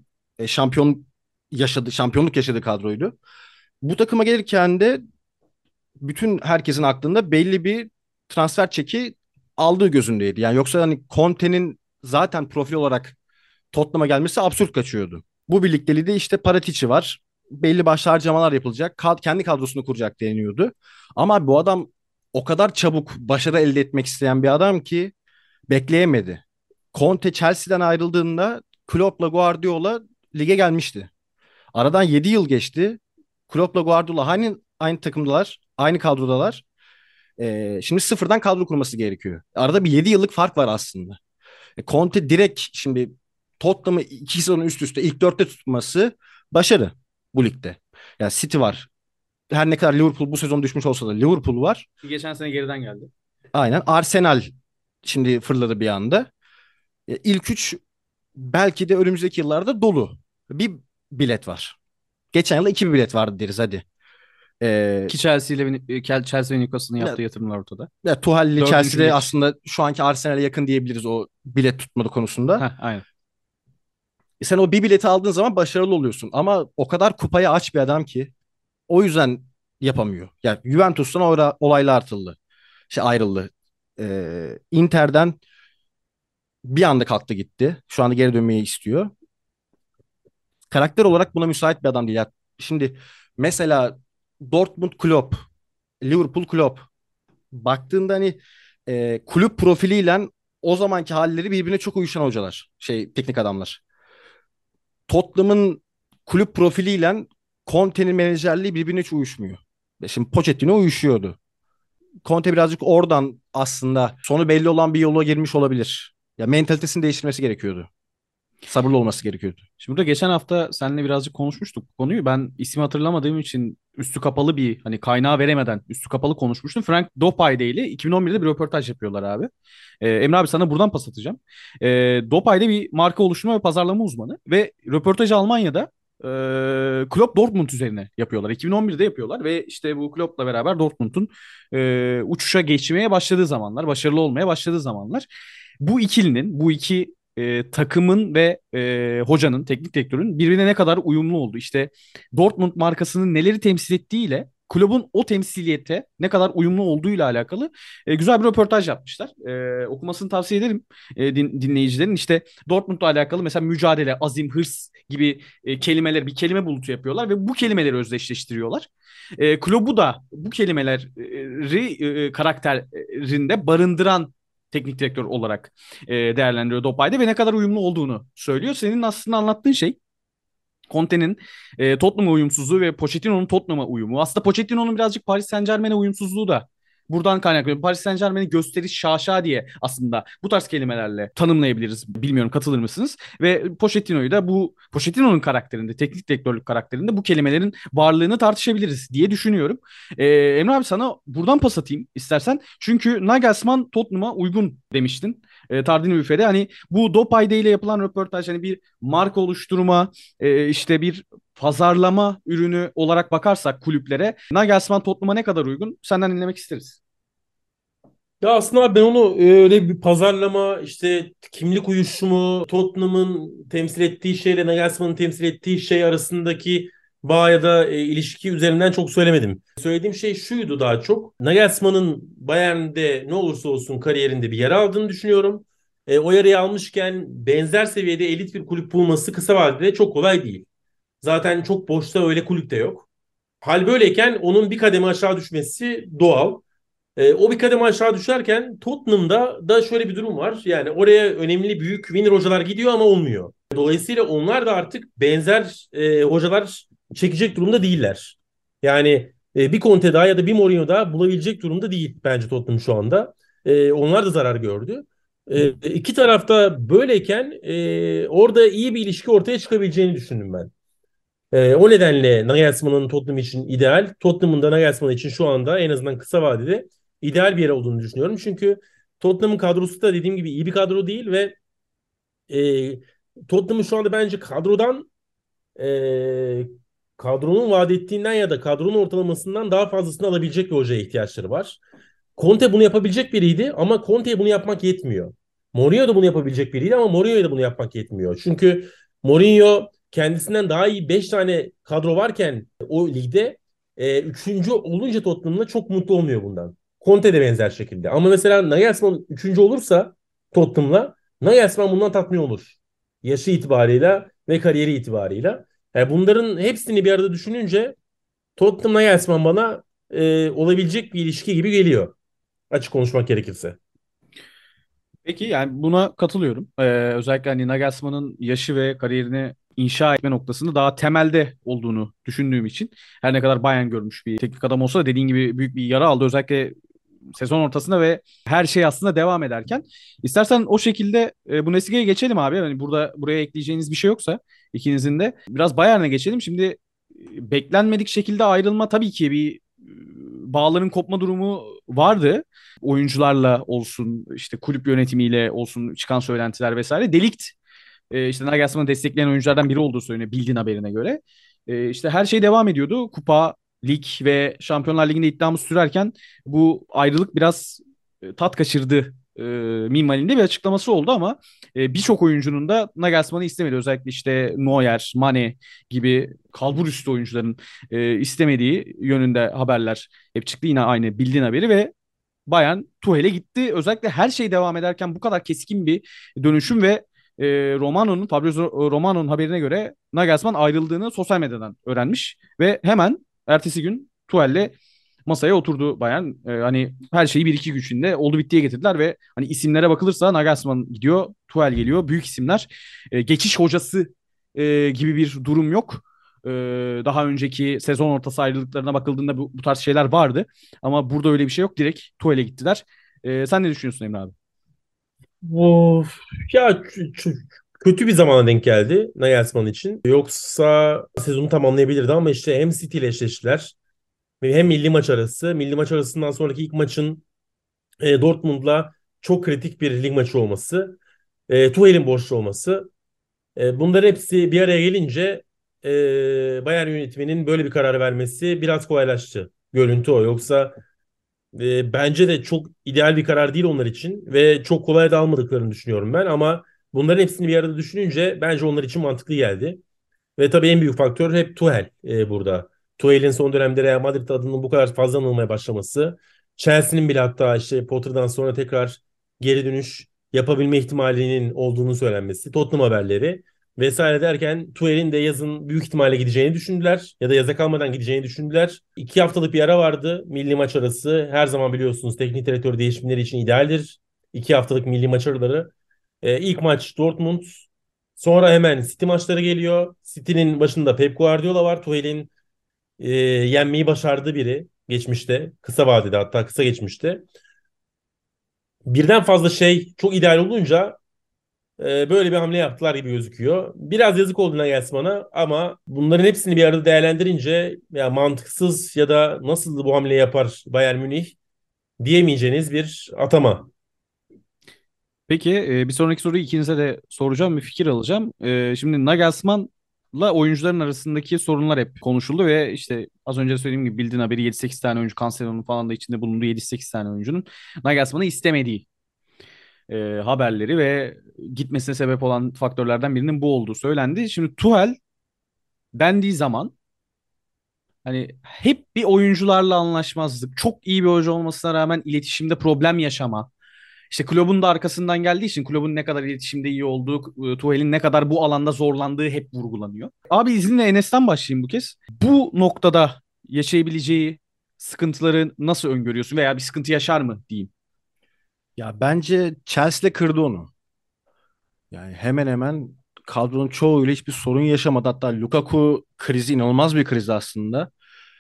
Şampiyonluk yaşadığı kadroydu. Bu takıma gelirken de bütün herkesin aklında belli bir transfer çeki aldığı gözündeydi. Yani yoksa hani Conte'nin zaten profil olarak Tottenham'a gelmesi absürt kaçıyordu. Bu birlikteliği de işte Paratic'i var. Belli başlı harcamalar yapılacak. Kendi kadrosunu kuracak deniyordu. Ama bu adam o kadar çabuk başarı elde etmek isteyen bir adam ki bekleyemedi. Conte Chelsea'den ayrıldığında Klopp'la Guardiola lige gelmişti. Aradan 7 yıl geçti. Klopp'la Guardiola aynı takımdalar, aynı kadrodalar. Şimdi sıfırdan kadro kurması gerekiyor. Arada bir 7 yıllık fark var aslında. Conte direkt şimdi Tottenham'ı 2 sezon üst üste ilk dörtte tutması başarı bu ligde. Yani City var. Her ne kadar Liverpool bu sezon düşmüş olsa da Liverpool var. Geçen sene geriden geldi. Aynen. Arsenal şimdi fırladı bir anda. İlk üç belki de önümüzdeki yıllarda dolu. Bir bilet var. Geçen yıl iki bilet vardı deriz hadi. Ee, Ki Chelsea ve Newcastle'ın yaptığı yatırımlar ortada. Tuchel ile Dördüncü Chelsea'de bilet. aslında şu anki Arsenal'e yakın diyebiliriz o bilet tutmadı konusunda. Heh, aynen. Sen o bir bileti aldığın zaman başarılı oluyorsun. Ama o kadar kupayı aç bir adam ki o yüzden yapamıyor. Yani Juventus'tan olaylar atıldı. Ayrıldı. Inter'den bir anda kalktı gitti. Şu anda geri dönmeyi istiyor. Karakter olarak buna müsait bir adam değil. Ya şimdi mesela Dortmund Klopp, Liverpool Klopp. Baktığında hani kulüp profiliyle o zamanki halleri birbirine çok uyuşan hocalar. Teknik adamlar. Tottenham'ın kulüp profiliyle Conte'nin menajerliği birbirine hiç uyuşmuyor. Şimdi Pochettino uyuşuyordu. Conte birazcık oradan aslında sonu belli olan bir yola girmiş olabilir. Ya mentalitesini değiştirmesi gerekiyordu. Sabırlı olması gerekiyordu. Şimdi burada geçen hafta seninle birazcık konuşmuştuk bu konuyu. Ben ismi hatırlamadığım için üstü kapalı bir, hani kaynağı veremeden üstü kapalı konuşmuştum. Frank Dopayde ile 2011'de bir röportaj yapıyorlar abi. Emre abi sana buradan pas atacağım. Dopayde bir marka oluşturma ve pazarlama uzmanı ve röportajı Almanya'da Klopp Dortmund üzerine yapıyorlar. 2011'de yapıyorlar ve işte bu Klopp'la beraber Dortmund'un uçuşa geçmeye başladığı zamanlar, başarılı olmaya başladığı zamanlar. Bu ikilinin, bu iki takımın ve hocanın, teknik direktörün birbirine ne kadar uyumlu oldu. İşte Dortmund markasının neleri temsil ettiğiyle kulübün o temsiliyete ne kadar uyumlu olduğuyla alakalı güzel bir röportaj yapmışlar. Okumasını tavsiye ederim dinleyicilerin. İşte Dortmund'la alakalı mesela mücadele, azim, hırs gibi kelimeler, bir kelime bulutu yapıyorlar ve bu kelimeleri özdeşleştiriyorlar. Kulübü da bu kelimeleri karakterinde barındıran teknik direktör olarak değerlendiriyor Dopay'da ve ne kadar uyumlu olduğunu söylüyor. Senin aslında anlattığın şey Conte'nin Tottenham'a uyumsuzluğu ve Pochettino'nun Tottenham'a uyumu. Aslında Pochettino'nun birazcık Paris Saint-Germain'e uyumsuzluğu da buradan kaynaklanıyor. Paris Saint-Germain'i gösteriş şaşa diye aslında bu tarz kelimelerle tanımlayabiliriz. Bilmiyorum, katılır mısınız? Ve Pochettino'yu da bu Pochettino'nun karakterinde, teknik direktörlük karakterinde bu kelimelerin varlığını tartışabiliriz diye düşünüyorum. Emre abi sana buradan pas atayım istersen. Çünkü Nagelsmann Tottenham'a uygun demiştin. Tardini Büfe'de. Hani bu Dopayde ile yapılan röportaj, hani bir marka oluşturma, işte bir pazarlama ürünü olarak bakarsak kulüplere Nagelsmann Tottenham'a ne kadar uygun? Senden dinlemek isteriz. Ya aslında abi ben onu öyle bir pazarlama, işte kimlik uyuşumu, Tottenham'ın temsil ettiği şeyle Nagelsmann'ın temsil ettiği şey arasındaki bağ ya da ilişki üzerinden çok söylemedim. Söylediğim şey şuydu daha çok. Nagelsmann'ın Bayern'de ne olursa olsun kariyerinde bir yer aldığını düşünüyorum. o yarıyı almışken benzer seviyede elit bir kulüp bulması kısa vadede çok kolay değil. Zaten çok boşta öyle kulüp de yok. Hal böyleyken onun bir kademe aşağı düşmesi doğal. O bir kademe aşağı düşerken Tottenham'da da şöyle bir durum var. Yani oraya önemli büyük winner hocalar gidiyor ama olmuyor. Dolayısıyla onlar da artık benzer hocalar çekecek durumda değiller. Yani bir Conte daha ya da bir Mourinho daha bulabilecek durumda değil bence Tottenham şu anda. Onlar da zarar gördü. İki tarafta böyleyken orada iyi bir ilişki ortaya çıkabileceğini düşündüm ben. O nedenle Nagelsmann'ın Tottenham için ideal. Tottenham'ın da Nagelsmann için şu anda en azından kısa vadede ideal bir yer olduğunu düşünüyorum. Çünkü Tottenham'ın kadrosu da dediğim gibi iyi bir kadro değil ve Tottenham'ın şu anda bence e, kadronun vaat ettiğinden ya da kadronun ortalamasından daha fazlasını alabilecek bir hocaya ihtiyaçları var. Conte bunu yapabilecek biriydi ama Conte'ye bunu yapmak yetmiyor. Mourinho da bunu yapabilecek biriydi ama Mourinho'ya da bunu yapmak yetmiyor. Çünkü Mourinho kendisinden daha iyi 5 tane kadro varken o ligde üçüncü olunca Tottenham'la çok mutlu olmuyor bundan. Conte de benzer şekilde. Ama mesela Nagelsmann üçüncü olursa Tottenham'la Nagelsmann bundan tatmin olur. Yaşı itibarıyla ve kariyeri itibarıyla. Yani bunların hepsini bir arada düşününce Tottenham Nagelsmann bana olabilecek bir ilişki gibi geliyor. Açık konuşmak gerekirse. Peki yani buna katılıyorum. Özellikle hani Nagelsmann'ın yaşı ve kariyerini inşa etme noktasında daha temelde olduğunu düşündüğüm için her ne kadar Bayern görmüş bir teknik adam olsa da dediğin gibi büyük bir yara aldı. Özellikle sezon ortasında ve her şey aslında devam ederken. İstersen o şekilde Bundesliga'ya geçelim abi. Yani buraya ekleyeceğiniz bir şey yoksa ikinizin de biraz Bayern'e geçelim. Şimdi beklenmedik şekilde ayrılma tabii ki bir bağların kopma durumu vardı. Oyuncularla olsun, işte kulüp yönetimiyle olsun çıkan söylentiler vesaire. De Ligt işte Nagelsmann'ı destekleyen oyunculardan biri olduğu söyleniyor bildiğin haberine göre. İşte her şey devam ediyordu. Kupa, lig ve Şampiyonlar Ligi'nde iddiamız sürerken bu ayrılık biraz tat kaçırdı minvalinde bir açıklaması oldu ama birçok oyuncunun da Nagelsmann'ı istemedi. Özellikle işte Neuer, Mane gibi kalbur üstü oyuncuların istemediği yönünde haberler hep çıktı. Yine aynı bildiğin haberi ve Bayern Tuchel'e gitti. Özellikle her şey devam ederken bu kadar keskin bir dönüşüm ve Fabrizio Romano'nun haberine göre Nagelsmann ayrıldığını sosyal medyadan öğrenmiş ve hemen ertesi gün Tuchel'le masaya oturdu Bayern. Hani her şeyi bir iki gün içinde oldu bittiye getirdiler ve hani isimlere bakılırsa Nagelsmann gidiyor, Tuchel geliyor. Büyük isimler. Geçiş hocası gibi bir durum yok. E, Daha önceki sezon ortası ayrılıklarına bakıldığında bu tarz şeyler vardı. Ama burada öyle bir şey yok. Direkt Tuchel'e gittiler. Sen ne düşünüyorsun Emre abi? Of, ya kötü bir zamana denk geldi Nagelsmann için. Yoksa sezonu tamamlayabilirdi ama işte hem City ile eşleştiler hem milli maç arası. Milli maç arasından sonraki ilk maçın Dortmund'la çok kritik bir lig maçı olması. Tuchel'in borçlu olması. Bunların hepsi bir araya gelince Bayern yönetiminin böyle bir karar vermesi biraz kolaylaştı. Görüntü o. Yoksa bence de çok ideal bir karar değil onlar için ve çok kolay da almadıklarını düşünüyorum ben ama bunların hepsini bir arada düşününce bence onlar için mantıklı geldi. Ve tabii en büyük faktör hep Tuchel burada. Tuchel'in son dönemde Real Madrid adının bu kadar fazla anılmaya başlaması. Chelsea'nin bile hatta işte Potter'dan sonra tekrar geri dönüş yapabilme ihtimalinin olduğunu söylenmesi. Tottenham haberleri vesaire derken Tuchel'in de yazın büyük ihtimalle gideceğini düşündüler. Ya da yaza kalmadan gideceğini düşündüler. 2 haftalık bir ara vardı milli maç arası. Her zaman biliyorsunuz teknik direktör değişimleri için idealdir. 2 haftalık milli maç araları. İlk maç Dortmund. Sonra hemen City maçları geliyor. City'nin başında Pep Guardiola var. Tuchel'in yenmeyi başardığı biri geçmişte. Kısa vadede hatta kısa geçmişte. Birden fazla şey çok ideal olunca böyle bir hamle yaptılar gibi gözüküyor. Biraz yazık oldu Nagelsmann'a ama bunların hepsini bir arada değerlendirince ya mantıksız ya da nasıl bu hamle yapar Bayern Münih diyemeyeceğiniz bir atama. Peki bir sonraki soruyu ikinize de soracağım, bir fikir alacağım. Şimdi Nagelsmann'la oyuncuların arasındaki sorunlar hep konuşuldu ve işte az önce söylediğim gibi bildiğin haberi 7-8 tane oyuncu, Cancelo'nun falan da içinde bulunduğu 7-8 tane oyuncunun Nagelsmann'ı istemediği haberleri ve gitmesine sebep olan faktörlerden birinin bu olduğu söylendi. Şimdi Tuchel dendiği zaman hani hep bir oyuncularla anlaşmazlık, çok iyi bir hoca olmasına rağmen iletişimde problem yaşama, işte kulübün de arkasından geldiği için kulübün ne kadar iletişimde iyi olduğu, Tuchel'in ne kadar bu alanda zorlandığı hep vurgulanıyor. Abi izninle Enes'ten başlayayım bu kez. Bu noktada yaşayabileceği sıkıntıları nasıl öngörüyorsun veya bir sıkıntı yaşar mı diyeyim. Ya bence Chelsea kırdı onu. Yani hemen hemen kadronun çoğuyla hiçbir sorun yaşamadı. Hatta Lukaku krizi inanılmaz bir kriz aslında.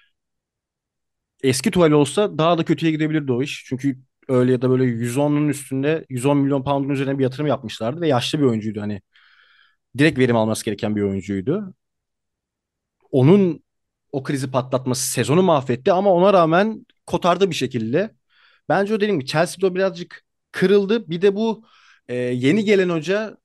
Eski Tuchel olsa daha da kötüye gidebilirdi o iş. Çünkü öyle ya da böyle 110'un üstünde 110 milyon pound'un üzerine bir yatırım yapmışlardı ve yaşlı bir oyuncuydu. Hani direkt verim alması gereken bir oyuncuydu. Onun o krizi patlatması sezonu mahvetti ama ona rağmen kotardı bir şekilde. Bence o dediğim gibi Chelsea'de o birazcık kırıldı. Bir de bu yeni gelen hoca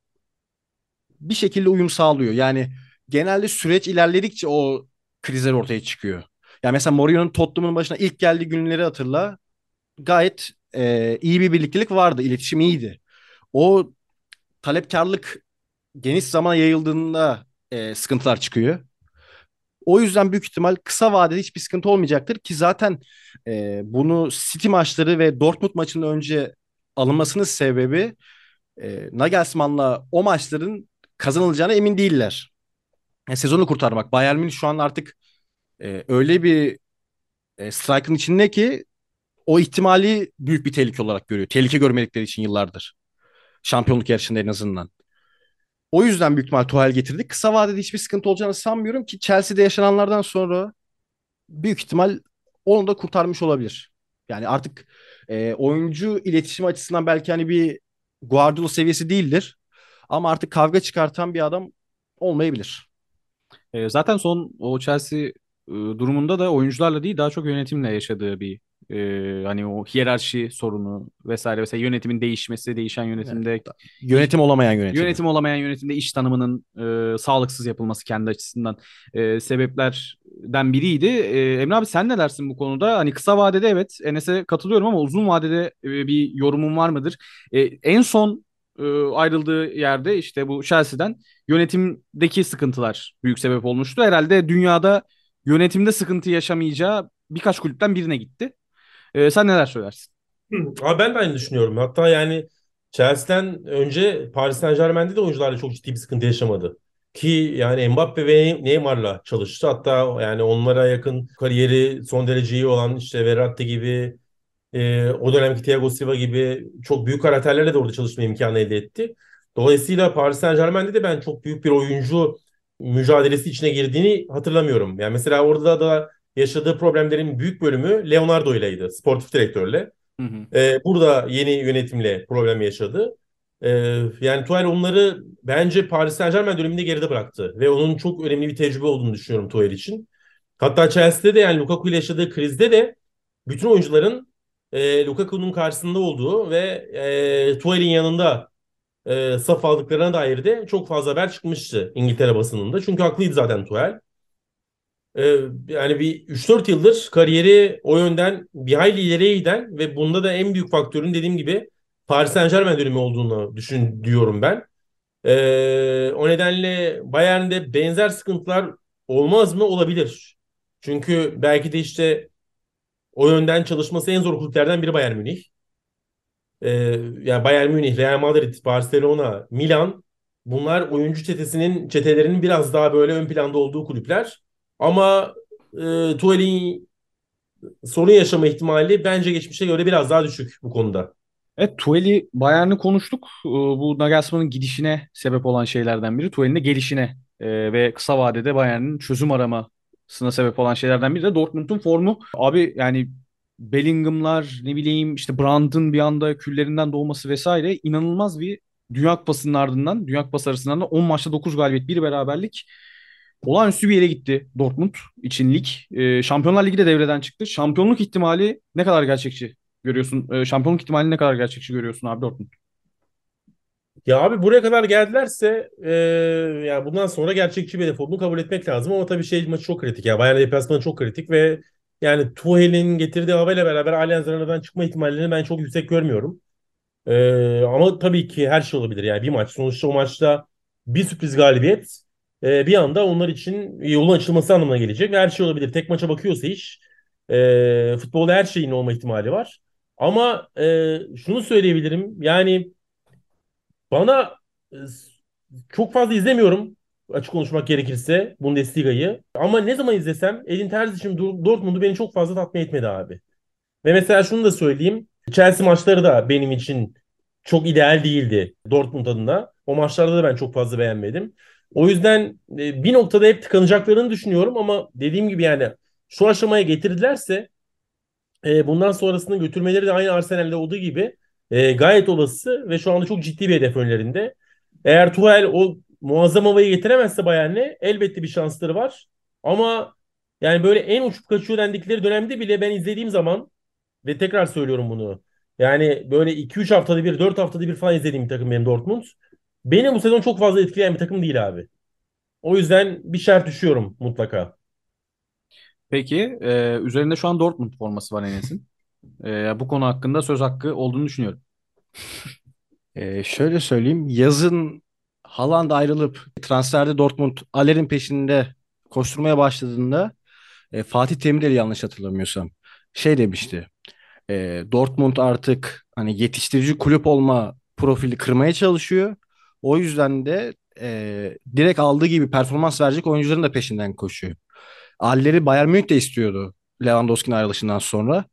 bir şekilde uyum sağlıyor. Yani genelde süreç ilerledikçe o krizler ortaya çıkıyor. Ya mesela Mourinho'nun Tottenham'ın başına ilk geldiği günleri hatırla. Gayet iyi bir birliktelik vardı. İletişim iyiydi. O talepkarlık geniş zamana yayıldığında sıkıntılar çıkıyor. O yüzden büyük ihtimal kısa vadede hiçbir sıkıntı olmayacaktır ki zaten bunu City maçları ve Dortmund maçının önce alınmasının sebebi Nagelsmann'la o maçların kazanılacağına emin değiller. Sezonu kurtarmak. Bayern Münih şu an artık öyle bir strike'ın içinde ki o ihtimali büyük bir tehlike olarak görüyor. Tehlike görmedikleri için yıllardır. Şampiyonluk yarışında en azından. O yüzden büyük ihtimal Tuchel getirdik. Kısa vadede hiçbir sıkıntı olacağını sanmıyorum ki Chelsea'de yaşananlardan sonra büyük ihtimal onu da kurtarmış olabilir. Yani artık oyuncu iletişim açısından belki hani bir Guardiola seviyesi değildir. Ama artık kavga çıkartan bir adam olmayabilir. Zaten son o Chelsea durumunda da oyuncularla değil daha çok yönetimle yaşadığı bir hani o hiyerarşi sorunu vesaire vesaire yönetimin değişmesi, değişen Evet. yönetimde Yönetim olamayan yönetimi. yönetim olamayan yönetimde iş tanımının sağlıksız yapılması kendi açısından sebeplerden biriydi. Emre abi sen ne dersin bu konuda? Hani kısa vadede evet Enes'e katılıyorum ama uzun vadede bir yorumun var mıdır? En son ayrıldığı yerde işte bu Chelsea'den yönetimdeki sıkıntılar büyük sebep olmuştu. Herhalde dünyada yönetimde sıkıntı yaşamayacağı birkaç kulüpten birine gitti. Sen neler söylersin? Abi ben de aynı düşünüyorum. Hatta yani Chelsea'den önce Paris Saint-Germain'de de oyuncularla çok ciddi bir sıkıntı yaşamadı. Ki yani Mbappe ve Neymar'la çalıştı. Hatta yani onlara yakın kariyeri son derece iyi olan işte Verratti gibi o dönemki Thiago Silva gibi çok büyük karakterlerle de orada çalışma imkanı elde etti. Dolayısıyla Paris Saint-Germain'de de ben çok büyük bir oyuncu mücadelesi içine girdiğini hatırlamıyorum. Yani mesela orada da yaşadığı problemlerin büyük bölümü Leonardo ileydi, sportif direktörle. Hı hı. Burada yeni yönetimle problem yaşadı. Ee, Yani Tuchel onları bence Paris Saint-Germain döneminde geride bıraktı. Ve onun çok önemli bir tecrübe olduğunu düşünüyorum Tuchel için. Hatta Chelsea'de de yani Lukaku ile yaşadığı krizde de bütün oyuncuların Lukaku'nun karşısında olduğu ve Tuchel'in yanında saf aldıklarına dair de çok fazla haber çıkmıştı İngiltere basınında. Çünkü haklıydı zaten Tuchel. Yani bir 3-4 yıldır kariyeri o yönden bir hayli ileriye giden ve bunda da en büyük faktörün dediğim gibi Paris Saint-Germain dönemi olduğunu diyorum ben. O nedenle Bayern'de benzer sıkıntılar olmaz mı? Olabilir. Çünkü belki de işte o yönden çalışması en zor kulüplerden biri Bayern Münih. Ee, Yani Bayern Münih, Real Madrid, Barcelona, Milan bunlar oyuncu çetelerinin biraz daha böyle ön planda olduğu kulüpler. Ama Tuchel'in sorun yaşama ihtimali bence geçmişe göre biraz daha düşük bu konuda. Evet, Tuhel'i Bayern'i konuştuk. Bu Nagelsmann'ın gidişine sebep olan şeylerden biri. Tuhel'in de gelişine ve kısa vadede Bayern'in çözüm aramasına sebep olan şeylerden biri de Dortmund'un formu. Abi yani Bellingham'lar ne bileyim işte Brandt'ın bir anda küllerinden doğması vesaire inanılmaz bir Dünya Kupası'nın ardından Dünya Kupası arasından da 10 maçta 9 galibiyet bir beraberlik olağanüstü bir yere gitti Dortmund için lig. Şampiyonlar Ligi de devreden çıktı. Şampiyonluk ihtimali ne kadar gerçekçi görüyorsun? Şampiyonluk ihtimalini ne kadar gerçekçi görüyorsun abi Dortmund? Ya abi buraya kadar geldilerse yani bundan sonra gerçekçi bir hedef olduğunu kabul etmek lazım ama tabii şey maçı çok kritik ya. Bayern deplasmanı çok kritik ve yani Tuchel'in getirdiği havayla beraber Allianz Arena'dan çıkma ihtimallerini ben çok yüksek görmüyorum. Ama tabii ki her şey olabilir yani bir maç. Sonuçta o maçta bir sürpriz galibiyet bir anda onlar için yolun açılması anlamına gelecek ve her şey olabilir. Tek maça bakıyorsa iş futbolda her şeyin olma ihtimali var. Ama şunu söyleyebilirim. Yani bana çok fazla izlemiyorum, açık konuşmak gerekirse, Bundesliga'yı. Ama ne zaman izlesem Edin Terzic'in Dortmund'u beni çok fazla tatmin etmedi abi. Ve mesela şunu da söyleyeyim. Chelsea maçları da benim için çok ideal değildi Dortmund adına. O maçlarda da ben çok fazla beğenmedim. O yüzden bir noktada hep tıkanacaklarını düşünüyorum ama dediğim gibi yani şu aşamaya getirdilerse bundan sonrasını götürmeleri de aynı Arsenal'de olduğu gibi gayet olası ve şu anda çok ciddi bir hedef önlerinde. Eğer Tuchel o muazzam havayı getiremezse Bayern'e elbette bir şansları var. Ama yani böyle en uçup kaçıyor dendikleri dönemde bile ben izlediğim zaman ve tekrar söylüyorum bunu. Yani böyle 2-3 haftada bir, 4 haftada bir falan izlediğim bir takım benim Dortmund. Beni bu sezon çok fazla etkileyen bir takım değil abi. O yüzden bir şart düşüyorum mutlaka. Peki üzerinde şu an Dortmund forması var Enes'in. Bu konu hakkında söz hakkı olduğunu düşünüyorum. Şöyle söyleyeyim. Yazın Haaland ayrılıp transferde Dortmund Aller'in peşinde koşturmaya başladığında Fatih Terim'le yanlış hatırlamıyorsam şey demişti. Dortmund artık hani yetiştirici kulüp olma profili kırmaya çalışıyor. O yüzden de direkt aldığı gibi performans verecek oyuncuların da peşinden koşuyor. Aller'i Bayern Münih de istiyordu Lewandowski'nin ayrılışından sonra.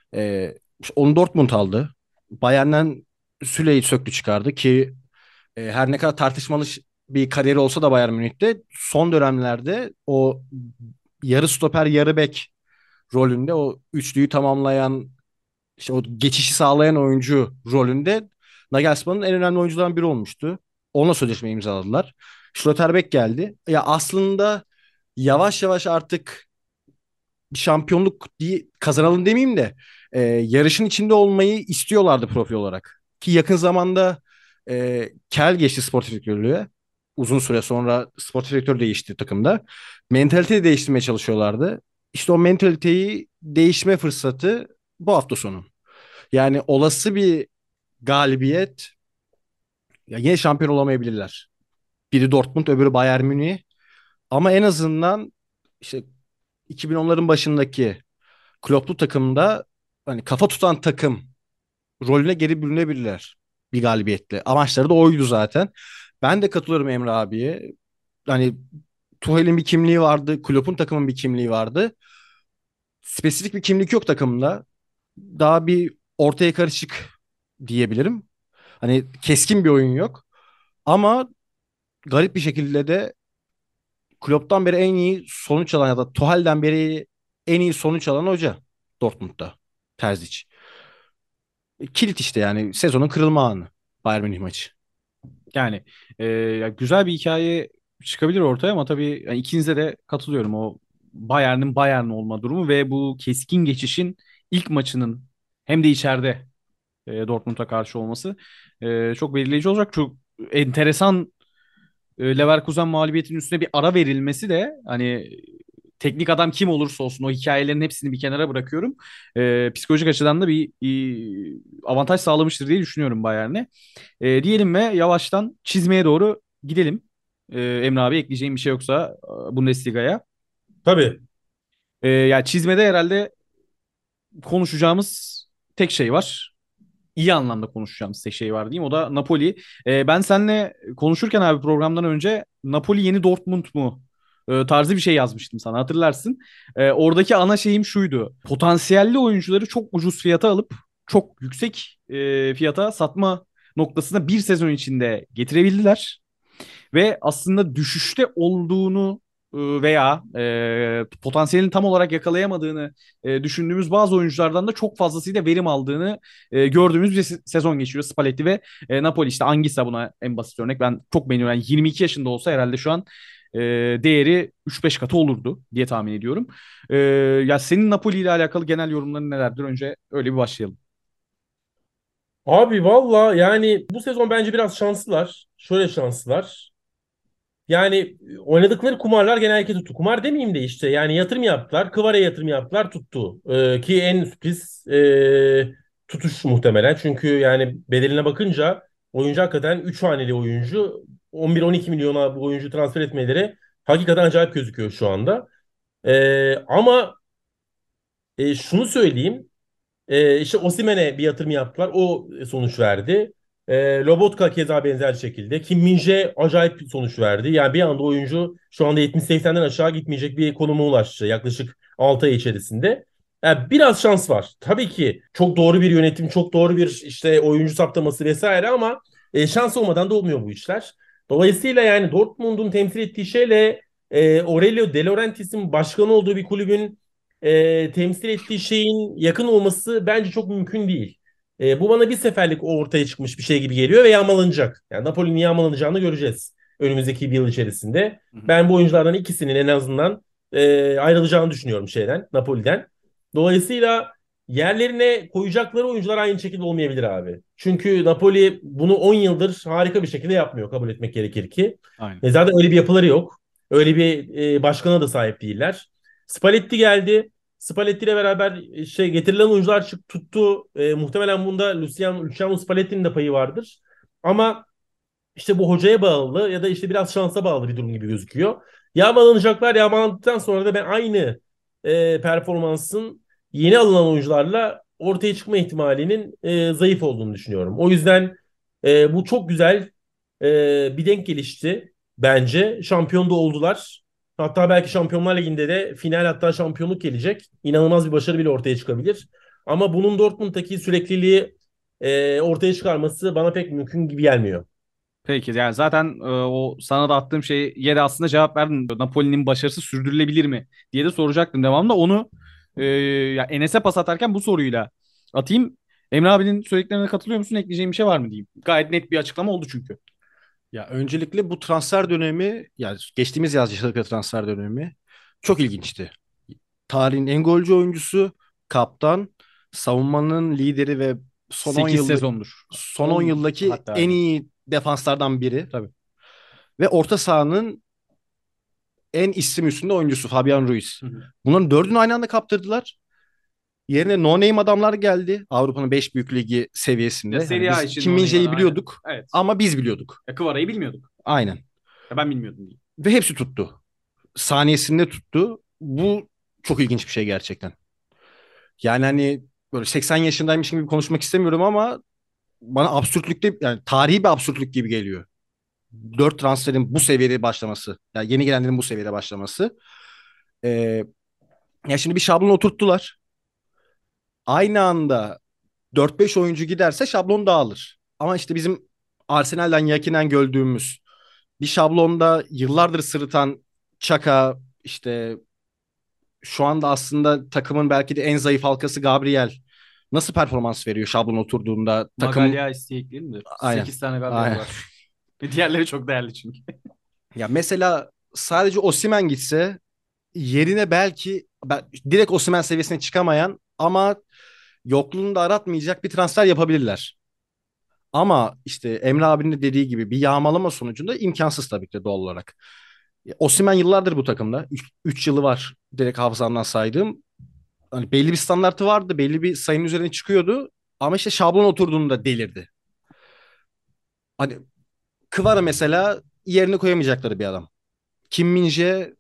Onu Dortmund aldı. Bayern'den Süle'yi söktü çıkardı ki her ne kadar tartışmalı bir kariyeri olsa da Bayern Münih'te son dönemlerde o yarı stoper yarı bek rolünde o üçlüyü tamamlayan işte o geçişi sağlayan oyuncu rolünde Nagelsmann'ın en önemli oyuncularından biri olmuştu. Onunla sözleşme imzaladılar. Schlotterbeck geldi. Ya aslında yavaş yavaş artık bir şampiyonluk kazanalım demeyeyim de yarışın içinde olmayı istiyorlardı profil olarak. Ki yakın zamanda Kel geçti sportif direktörlüğe. Uzun süre sonra sportif direktör değişti takımda. Mentaliteyi değiştirmeye çalışıyorlardı. İşte o mentaliteyi değişme fırsatı bu hafta sonu. Yani olası bir galibiyet ya yine şampiyon olamayabilirler. Biri Dortmund, öbürü Bayern Münih. Ama en azından işte 2010'ların başındaki Klopp'lu takımda hani kafa tutan takım rolüne geri bürünebilirler bir galibiyetle. Amaçları da oydu zaten. Ben de katılıyorum Emre abiye. Hani Tuchel'in bir kimliği vardı, Klopp'un takımın bir kimliği vardı. Spesifik bir kimlik yok takımda. Daha bir ortaya karışık diyebilirim. Hani keskin bir oyun yok. Ama garip bir şekilde de Klopp'tan beri en iyi sonuç alan ya da Tuchel'den beri en iyi sonuç alan hoca Dortmund'da. Terzic. Kilit işte yani sezonun kırılma anı Bayern Münih maçı. Yani ya güzel bir hikaye çıkabilir ortaya ama tabii yani ikinize de katılıyorum. O Bayern'in Bayern olma durumu ve bu keskin geçişin ilk maçının hem de içeride Dortmund'a karşı olması çok belirleyici olacak. Çok enteresan Leverkusen mağlubiyetinin üstüne bir ara verilmesi de hani teknik adam kim olursa olsun o hikayelerin hepsini bir kenara bırakıyorum. Psikolojik açıdan da bir avantaj sağlamıştır diye düşünüyorum Bayern'e. Diyelim ve yavaştan çizmeye doğru gidelim. Emre abi ekleyeceğim bir şey yoksa Bundesliga'ya. Tabii. Yani çizmede herhalde konuşacağımız tek şey var. İyi anlamda konuşacağımız tek şey var diyeyim. O da Napoli. Ben seninle konuşurken abi programdan önce Napoli yeni Dortmund mu? Tarzı bir şey yazmıştım sana hatırlarsın. Oradaki ana şeyim şuydu. Potansiyelli oyuncuları çok ucuz fiyata alıp çok yüksek fiyata satma noktasına bir sezon içinde getirebildiler ve aslında düşüşte olduğunu veya potansiyelini tam olarak yakalayamadığını düşündüğümüz bazı oyunculardan da çok fazlasıyla verim aldığını gördüğümüz bir sezon geçiriyor Spalletti ve Napoli işte Anguissa buna en basit örnek. Ben çok beğeniyorum. Yani 22 yaşında olsa herhalde şu an değeri 3-5 katı olurdu diye tahmin ediyorum. Ya senin Napoli ile alakalı genel yorumların nelerdir? Önce öyle bir başlayalım. Abi valla yani bu sezon bence biraz şanslılar. Şöyle şanslılar. Yani oynadıkları kumarlar genellikle tuttu. Kumar demeyeyim de işte yani yatırım yaptılar. Kıvara'ya yatırım yaptılar tuttu. Ki en sürpriz tutuş muhtemelen. Çünkü yani bedeline bakınca oyuncu hakikaten 3 haneli oyuncu. 11-12 milyona bu oyuncu transfer etmeleri hakikaten acayip gözüküyor şu anda. Ama şunu söyleyeyim. İşte Osimhen'e bir yatırım yaptılar. O sonuç verdi. Lobotka keza benzer şekilde. Kim Min-jae acayip bir sonuç verdi. Yani bir anda oyuncu şu anda 70-80'den aşağı gitmeyecek bir konuma ulaştı. Yaklaşık 6 ay içerisinde. Yani biraz şans var. Tabii ki çok doğru bir yönetim, çok doğru bir işte oyuncu saptaması vesaire ama şans olmadan da olmuyor bu işler. Dolayısıyla yani Dortmund'un temsil ettiği şeyle Aurelio De Laurentiis'in başkan olduğu bir kulübün temsil ettiği şeyin yakın olması bence çok mümkün değil. Bu bana bir seferlik ortaya çıkmış bir şey gibi geliyor ve yağmalanacak. Yani Napoli'nin yağmalanacağını göreceğiz önümüzdeki bir yıl içerisinde. Hı hı. Ben bu oyunculardan ikisinin en azından ayrılacağını düşünüyorum Napoli'den. Dolayısıyla yerlerine koyacakları oyuncular aynı şekilde olmayabilir abi. Çünkü Napoli bunu 10 yıldır harika bir şekilde yapmıyor, kabul etmek gerekir ki. Aynen. Zaten öyle bir yapıları yok. Öyle bir başkana da sahip değiller. Spalletti geldi. Spalletti ile beraber getirilen oyuncular tuttu. Muhtemelen bunda Luciano Spalletti'nin de payı vardır. Ama işte bu hocaya bağlı ya da işte biraz şansa bağlı bir durum gibi gözüküyor. Yağmalanacaklar. Yağmalandıktan sonra da ben aynı performansın yeni alınan oyuncularla ortaya çıkma ihtimalinin zayıf olduğunu düşünüyorum. O yüzden bu çok güzel bir denk gelişti bence. Şampiyon da oldular. Hatta belki Şampiyonlar Ligi'nde de final, hatta şampiyonluk gelecek. İnanılmaz bir başarı bile ortaya çıkabilir. Ama bunun Dortmund'daki sürekliliği ortaya çıkarması bana pek mümkün gibi gelmiyor. Peki yani zaten o sana da attığım şeye de aslında cevap verdin. Napoli'nin başarısı sürdürülebilir mi diye de soracaktım devamında. Onu ya Enes'e pas atarken bu soruyla atayım. Emre abinin söylediklerine katılıyor musun? Ekleyeceğim bir şey var mı diyeyim. Gayet net bir açıklama oldu çünkü. Ya öncelikle bu transfer dönemi, yani geçtiğimiz yaz yaşadık transfer dönemi çok ilginçti. Tarihin en golcü oyuncusu, kaptan, savunmanın lideri ve son 10 8 yıllık sezondur. son 10 10 yıldaki hatta en aynen. iyi defanslardan biri Tabii. ve orta sahanın en isim üstünde oyuncusu Fabian Ruiz. Hı hı. Bunların dördünü aynı anda kaptırdılar. Yerine no name adamlar geldi. Avrupa'nın 5 büyük ligi Ya seviyesinde. Hani Serie A biz için Kim örneğin Min-jae'yi aynen. biliyorduk Evet. ama biz biliyorduk. Ya Kıvara'yı bilmiyorduk. Aynen. Ya ben bilmiyordum diyeyim. Ve hepsi tuttu. Saniyesinde tuttu. Bu çok ilginç bir şey gerçekten. Yani hani böyle 80 yaşındaymış gibi konuşmak istemiyorum ama bana absürtlükte, yani tarihi bir absürtlük gibi geliyor. 4 transferin bu seviyede başlaması. Yani yeni gelenlerin bu seviyede başlaması. Ee, Ya şimdi bir şablon oturttular. Aynı anda 4-5 oyuncu giderse şablon dağılır. Ama işte bizim Arsenal'den yakinen gördüğümüz bir şablonda yıllardır sırıtan Çaka, işte şu anda aslında takımın belki de en zayıf halkası Gabriel nasıl performans veriyor şablon oturduğunda takım, Magalhaes diye ekleyelim mi? aynen. 8 tane Gabriel Aynen. var. Ve diğerleri çok değerli çünkü. Ya mesela sadece Osimhen gitse yerine belki direkt Osimhen seviyesine çıkamayan ama yokluğunu da aratmayacak bir transfer yapabilirler. Ama işte Emre abinin de dediği gibi bir yağmalama sonucunda imkansız tabii ki de doğal olarak. Osimhen yıllardır bu takımda. 3 yılı var direkt hafızamdan saydığım. Hani belli bir standartı vardı. Belli bir sayının üzerine çıkıyordu. Ama işte şablon oturduğunda delirdi. Hani Kvara mesela yerine koyamayacakları bir adam. Kim Min-jae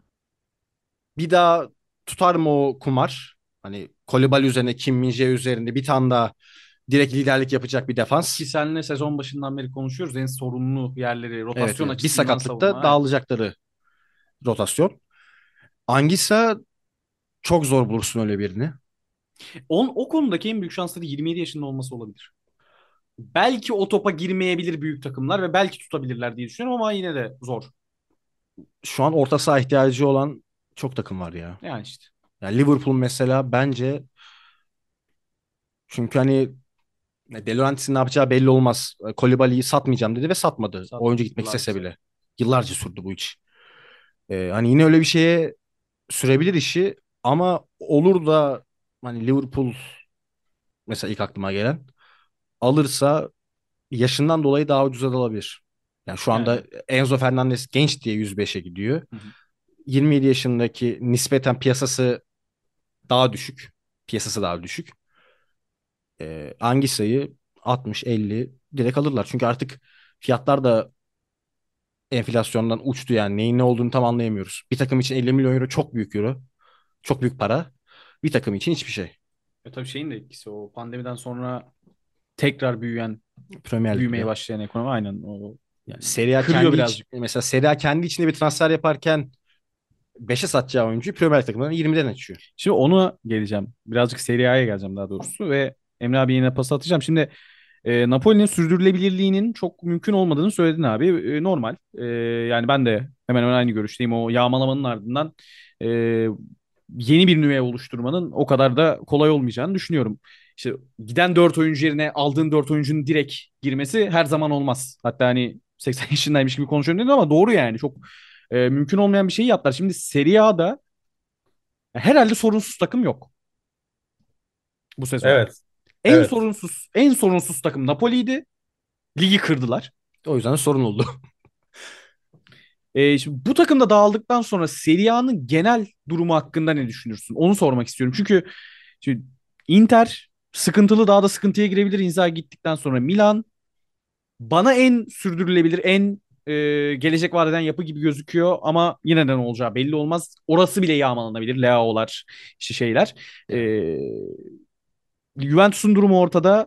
bir daha tutar mı o kumar? Hani Kolibali üzerine, Kim Min-jae üzerinde bir tane daha direkt liderlik yapacak bir defans. Ki seninle sezon başından beri konuşuyoruz. En sorunlu yerleri Evet, rotasyon evet. Bir açısından sakatlıkta savunma. Evet. dağılacakları rotasyon. Angisa çok zor bulursun öyle birini. O konudaki en büyük şansları 27 yaşında olması olabilir. Belki o topa girmeyebilir büyük takımlar ve belki tutabilirler diye düşünüyorum ama yine de zor. Şu an orta saha ihtiyacı olan çok takım var ya. Yani işte. Yani Liverpool mesela bence, çünkü hani De Laurentiis'in ne yapacağı belli olmaz. Kolibali'yi satmayacağım dedi ve satmadı. Satmadı. Oyuncu gitmek Yıllar istese geçti. bile. Yıllarca sürdü bu iş. Hani yine öyle bir şeye sürebilir işi ama olur da hani Liverpool mesela ilk aklıma gelen alırsa yaşından dolayı daha ucuza da alabilir. Yani şu anda Yani. Enzo Fernandez genç diye 105'e gidiyor. Hı hı. 27 yaşındaki nispeten piyasası daha düşük. Piyasası daha düşük. Anguissa'yı 60-50 direkt alırlar. Çünkü artık fiyatlar da enflasyondan uçtu yani. Neyin ne olduğunu tam anlayamıyoruz. Bir takım için 50 milyon euro çok büyük euro. Çok büyük para. Bir takım için hiçbir şey. Tabii şeyin de etkisi, o pandemiden sonra tekrar Premier büyümeye Lig'de. başlayan ekonomi, aynen o Yani Serie A kırıyor kendi birazcık. mesela Serie A kendi içinde bir transfer yaparken 5'e satacağı oyuncuyu Premier Lig takımlarına 20'den açıyor. Şimdi ona geleceğim. Birazcık Serie A'ya geleceğim daha doğrusu ve Emre abi yine pas atacağım. Şimdi Napoli'nin sürdürülebilirliğinin çok mümkün olmadığını söyledin abi. Normal. Yani ben de hemen hemen aynı görüşteyim. O yağmalamanın ardından e, yeni bir nüve oluşturmanın o kadar da kolay olmayacağını düşünüyorum. İşte giden 4 oyuncu yerine aldığın 4 oyuncunun direkt girmesi her zaman olmaz. Hatta hani 80 yaşındaymış gibi konuşuyorum dedim ama doğru yani. Çok mümkün olmayan bir şeyi yaptılar. Şimdi Serie A'da herhalde sorunsuz takım yok bu sezon. Evet. En Evet. sorunsuz, en sorunsuz takım Napoli'ydi. Ligi kırdılar. O yüzden sorun oldu. Şimdi bu takımda dağıldıktan sonra Serie A'nın genel durumu hakkında ne düşünürsün? Onu sormak istiyorum. Çünkü şimdi Inter sıkıntılı, daha da sıkıntıya girebilir Inzaghi gittikten sonra. Milan bana en sürdürülebilir, en gelecek vaat eden yapı gibi gözüküyor ama yine de ne olacağı belli olmaz. Orası bile yağmalanabilir. Leao'lar, işte şeyler. E, Juventus'un durumu ortada.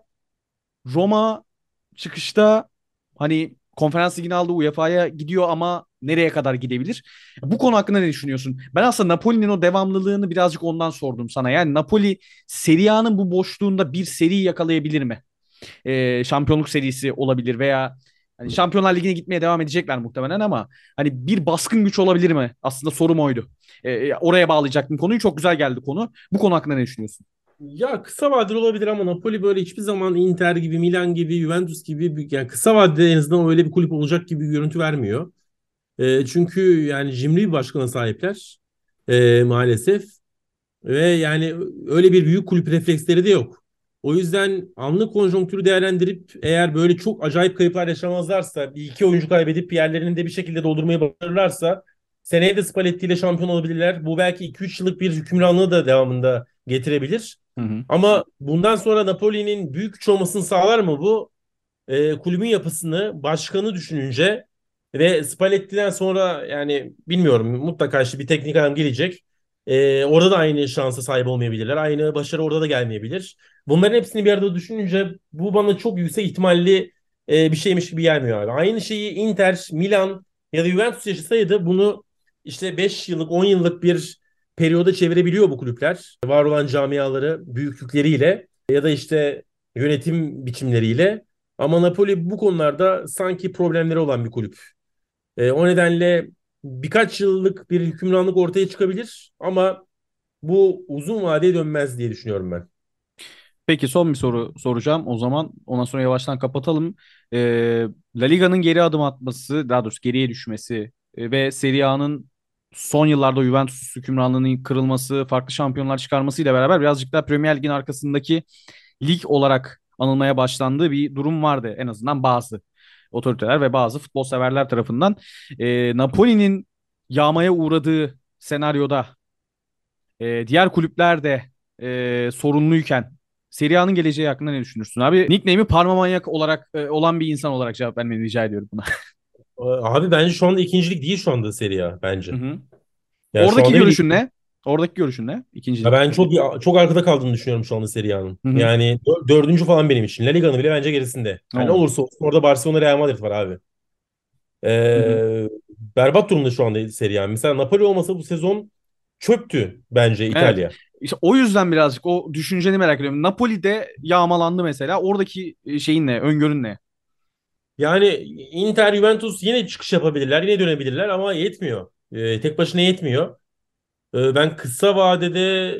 Roma çıkışta hani Konferans Ligi'ni aldı, UEFA'ya gidiyor ama nereye kadar gidebilir? Bu konu hakkında ne düşünüyorsun? Ben aslında Napoli'nin o devamlılığını birazcık ondan sordum sana. Yani Napoli Serie A'nın bu boşluğunda bir seri yakalayabilir mi? Şampiyonluk serisi olabilir veya hani Şampiyonlar Ligi'ne gitmeye devam edecekler muhtemelen ama hani bir baskın güç olabilir mi? Aslında sorum oydu. Oraya bağlayacaktım konuyu. Çok güzel geldi konu. Bu konu hakkında ne düşünüyorsun? Ya kısa vadeli olabilir ama Napoli böyle hiçbir zaman Inter gibi, Milan gibi, Juventus gibi yani kısa vadede en azından öyle bir kulüp olacak gibi bir görüntü vermiyor. Çünkü yani cimri bir başkana sahipler maalesef. Ve yani öyle bir büyük kulüp refleksleri de yok. O yüzden anlık konjonktürü değerlendirip eğer böyle çok acayip kayıplar yaşamazlarsa, bir iki oyuncu kaybedip yerlerini de bir şekilde doldurmayı başarırlarsa seneye de Spalletti ile şampiyon olabilirler. Bu belki 2-3 yıllık bir hükümranlığı da devamında getirebilir. Hı hı. Ama bundan sonra Napoli'nin büyük güç olmasını sağlar mı bu? Kulübün yapısını, başkanı düşününce ve Spalletti'den sonra yani bilmiyorum mutlaka işte bir teknik adam gelecek. Orada da aynı şansa sahip olmayabilirler. Aynı başarı orada da gelmeyebilir. Bunların hepsini bir arada düşününce bu bana çok yüksek ihtimalli bir şeymiş gibi gelmiyor abi. Aynı şeyi Inter, Milan ya da Juventus yaşasaydı bunu işte 5 yıllık 10 yıllık bir periyoda çevirebiliyor bu kulüpler. Var olan camiaları büyüklükleriyle ya da işte yönetim biçimleriyle. Ama Napoli bu konularda sanki problemleri olan bir kulüp. O nedenle birkaç yıllık bir hükümranlık ortaya çıkabilir ama bu uzun vadeye dönmez diye düşünüyorum ben. Peki son bir soru soracağım. O zaman ondan sonra yavaştan kapatalım. La Liga'nın geri adım atması, daha doğrusu geriye düşmesi ve Serie A'nın son yıllarda Juventus hükümranlığının kırılması, farklı şampiyonlar çıkarmasıyla beraber birazcık daha Premier Lig'in arkasındaki lig olarak anılmaya başlandığı bir durum vardı. En azından bazı otoriteler ve bazı futbol severler tarafından. Napoli'nin yağmaya uğradığı senaryoda diğer kulüpler de sorunluyken Serie A'nın geleceği hakkında ne düşünürsün abi? Nickname'i Parma Manyak olarak olan bir insan olarak cevap vermeni rica ediyorum buna. Abi bence şu anda ikincilik değil şu anda Serie A Hı bence. hı. Yani şu Oradaki anda bir görüşün ne? Oradaki görüşün ne? ya İkincilik. ben çok arkada kaldığını düşünüyorum şu anda Serie A'nın. Hı hı. Yani dördüncü falan benim için. La Liga'nın bile bence gerisinde. Yani ne Oo. olursa olsun orada Barcelona Real Madrid var abi. Hı hı. Berbat durumda şu anda Serie A. Mesela Napoli olmasa bu sezon çöptü bence Evet. İtalya. İşte o yüzden birazcık o düşünceni merak ediyorum. Napoli'de yağmalandı mesela. Oradaki şeyin ne? Öngörün ne? Yani Inter, Juventus yine çıkış yapabilirler, yine dönebilirler ama yetmiyor. Tek başına yetmiyor. Ben kısa vadede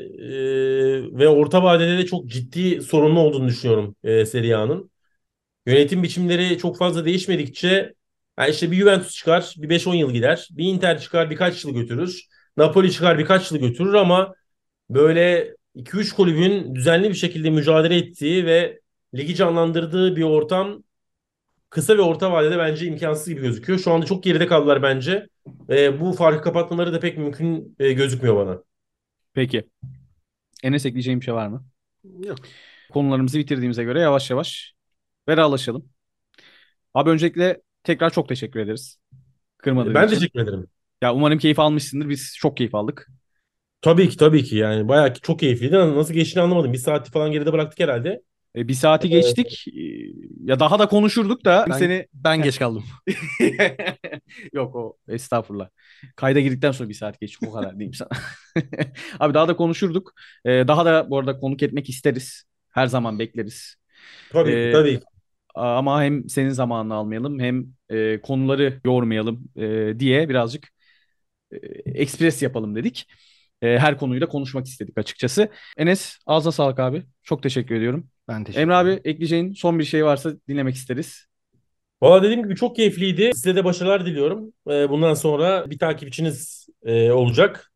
ve orta vadede de çok ciddi sorunlu olduğunu düşünüyorum Serie A'nın. Yönetim biçimleri çok fazla değişmedikçe yani işte bir Juventus çıkar, bir 5-10 yıl gider. Bir Inter çıkar, birkaç yıl götürür. Napoli çıkar, birkaç yıl götürür ama böyle 2-3 kulübün düzenli bir şekilde mücadele ettiği ve ligi canlandırdığı bir ortam kısa ve orta vadede bence imkansız gibi gözüküyor. Şu anda çok geride kaldılar bence. Bu farkı kapatmaları da pek mümkün gözükmüyor bana. Peki. Enes ekleyeceğim bir şey var mı? Yok. Konularımızı bitirdiğimize göre yavaş yavaş vedalaşalım. Abi öncelikle tekrar çok teşekkür ederiz kırmadığın Ben için. teşekkür ederim. Ya umarım keyif almışsındır. Biz çok keyif aldık. Tabii ki yani bayağı çok keyifliydi. Nasıl geçtiğini anlamadım. Bir saati falan geride bıraktık herhalde. Bir saati geçtik. Ya daha da konuşurduk da Ben, seni ben geç kaldım. yok o estağfurullah. Kayda girdikten sonra bir saat geçtik o kadar diyeyim sana. Abi daha da konuşurduk. Daha da bu arada konuk etmek isteriz. Her zaman bekleriz. Tabii ki Ee, tabii ki. Ama hem senin zamanını almayalım hem konuları yormayalım diye birazcık ekspres yapalım dedik. Her konuyu da konuşmak istedik açıkçası. Enes ağzına sağlık abi. Çok teşekkür ediyorum. Ben Emre teşekkür abi ederim. ekleyeceğin son bir şey varsa dinlemek isteriz. Valla dediğim gibi çok keyifliydi. Size de başarılar diliyorum. Bundan sonra bir takipçiniz olacak.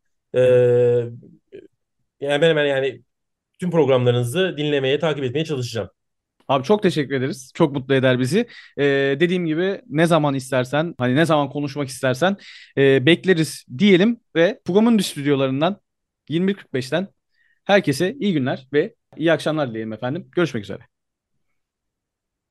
Yani hemen hemen yani tüm programlarınızı dinlemeye, takip etmeye çalışacağım. Abi çok teşekkür ederiz. Çok mutlu eder bizi. Dediğim gibi ne zaman istersen, hani ne zaman konuşmak istersen bekleriz diyelim ve programın stüdyolarından 21.45'ten herkese iyi günler ve iyi akşamlar dileyelim efendim. Görüşmek üzere.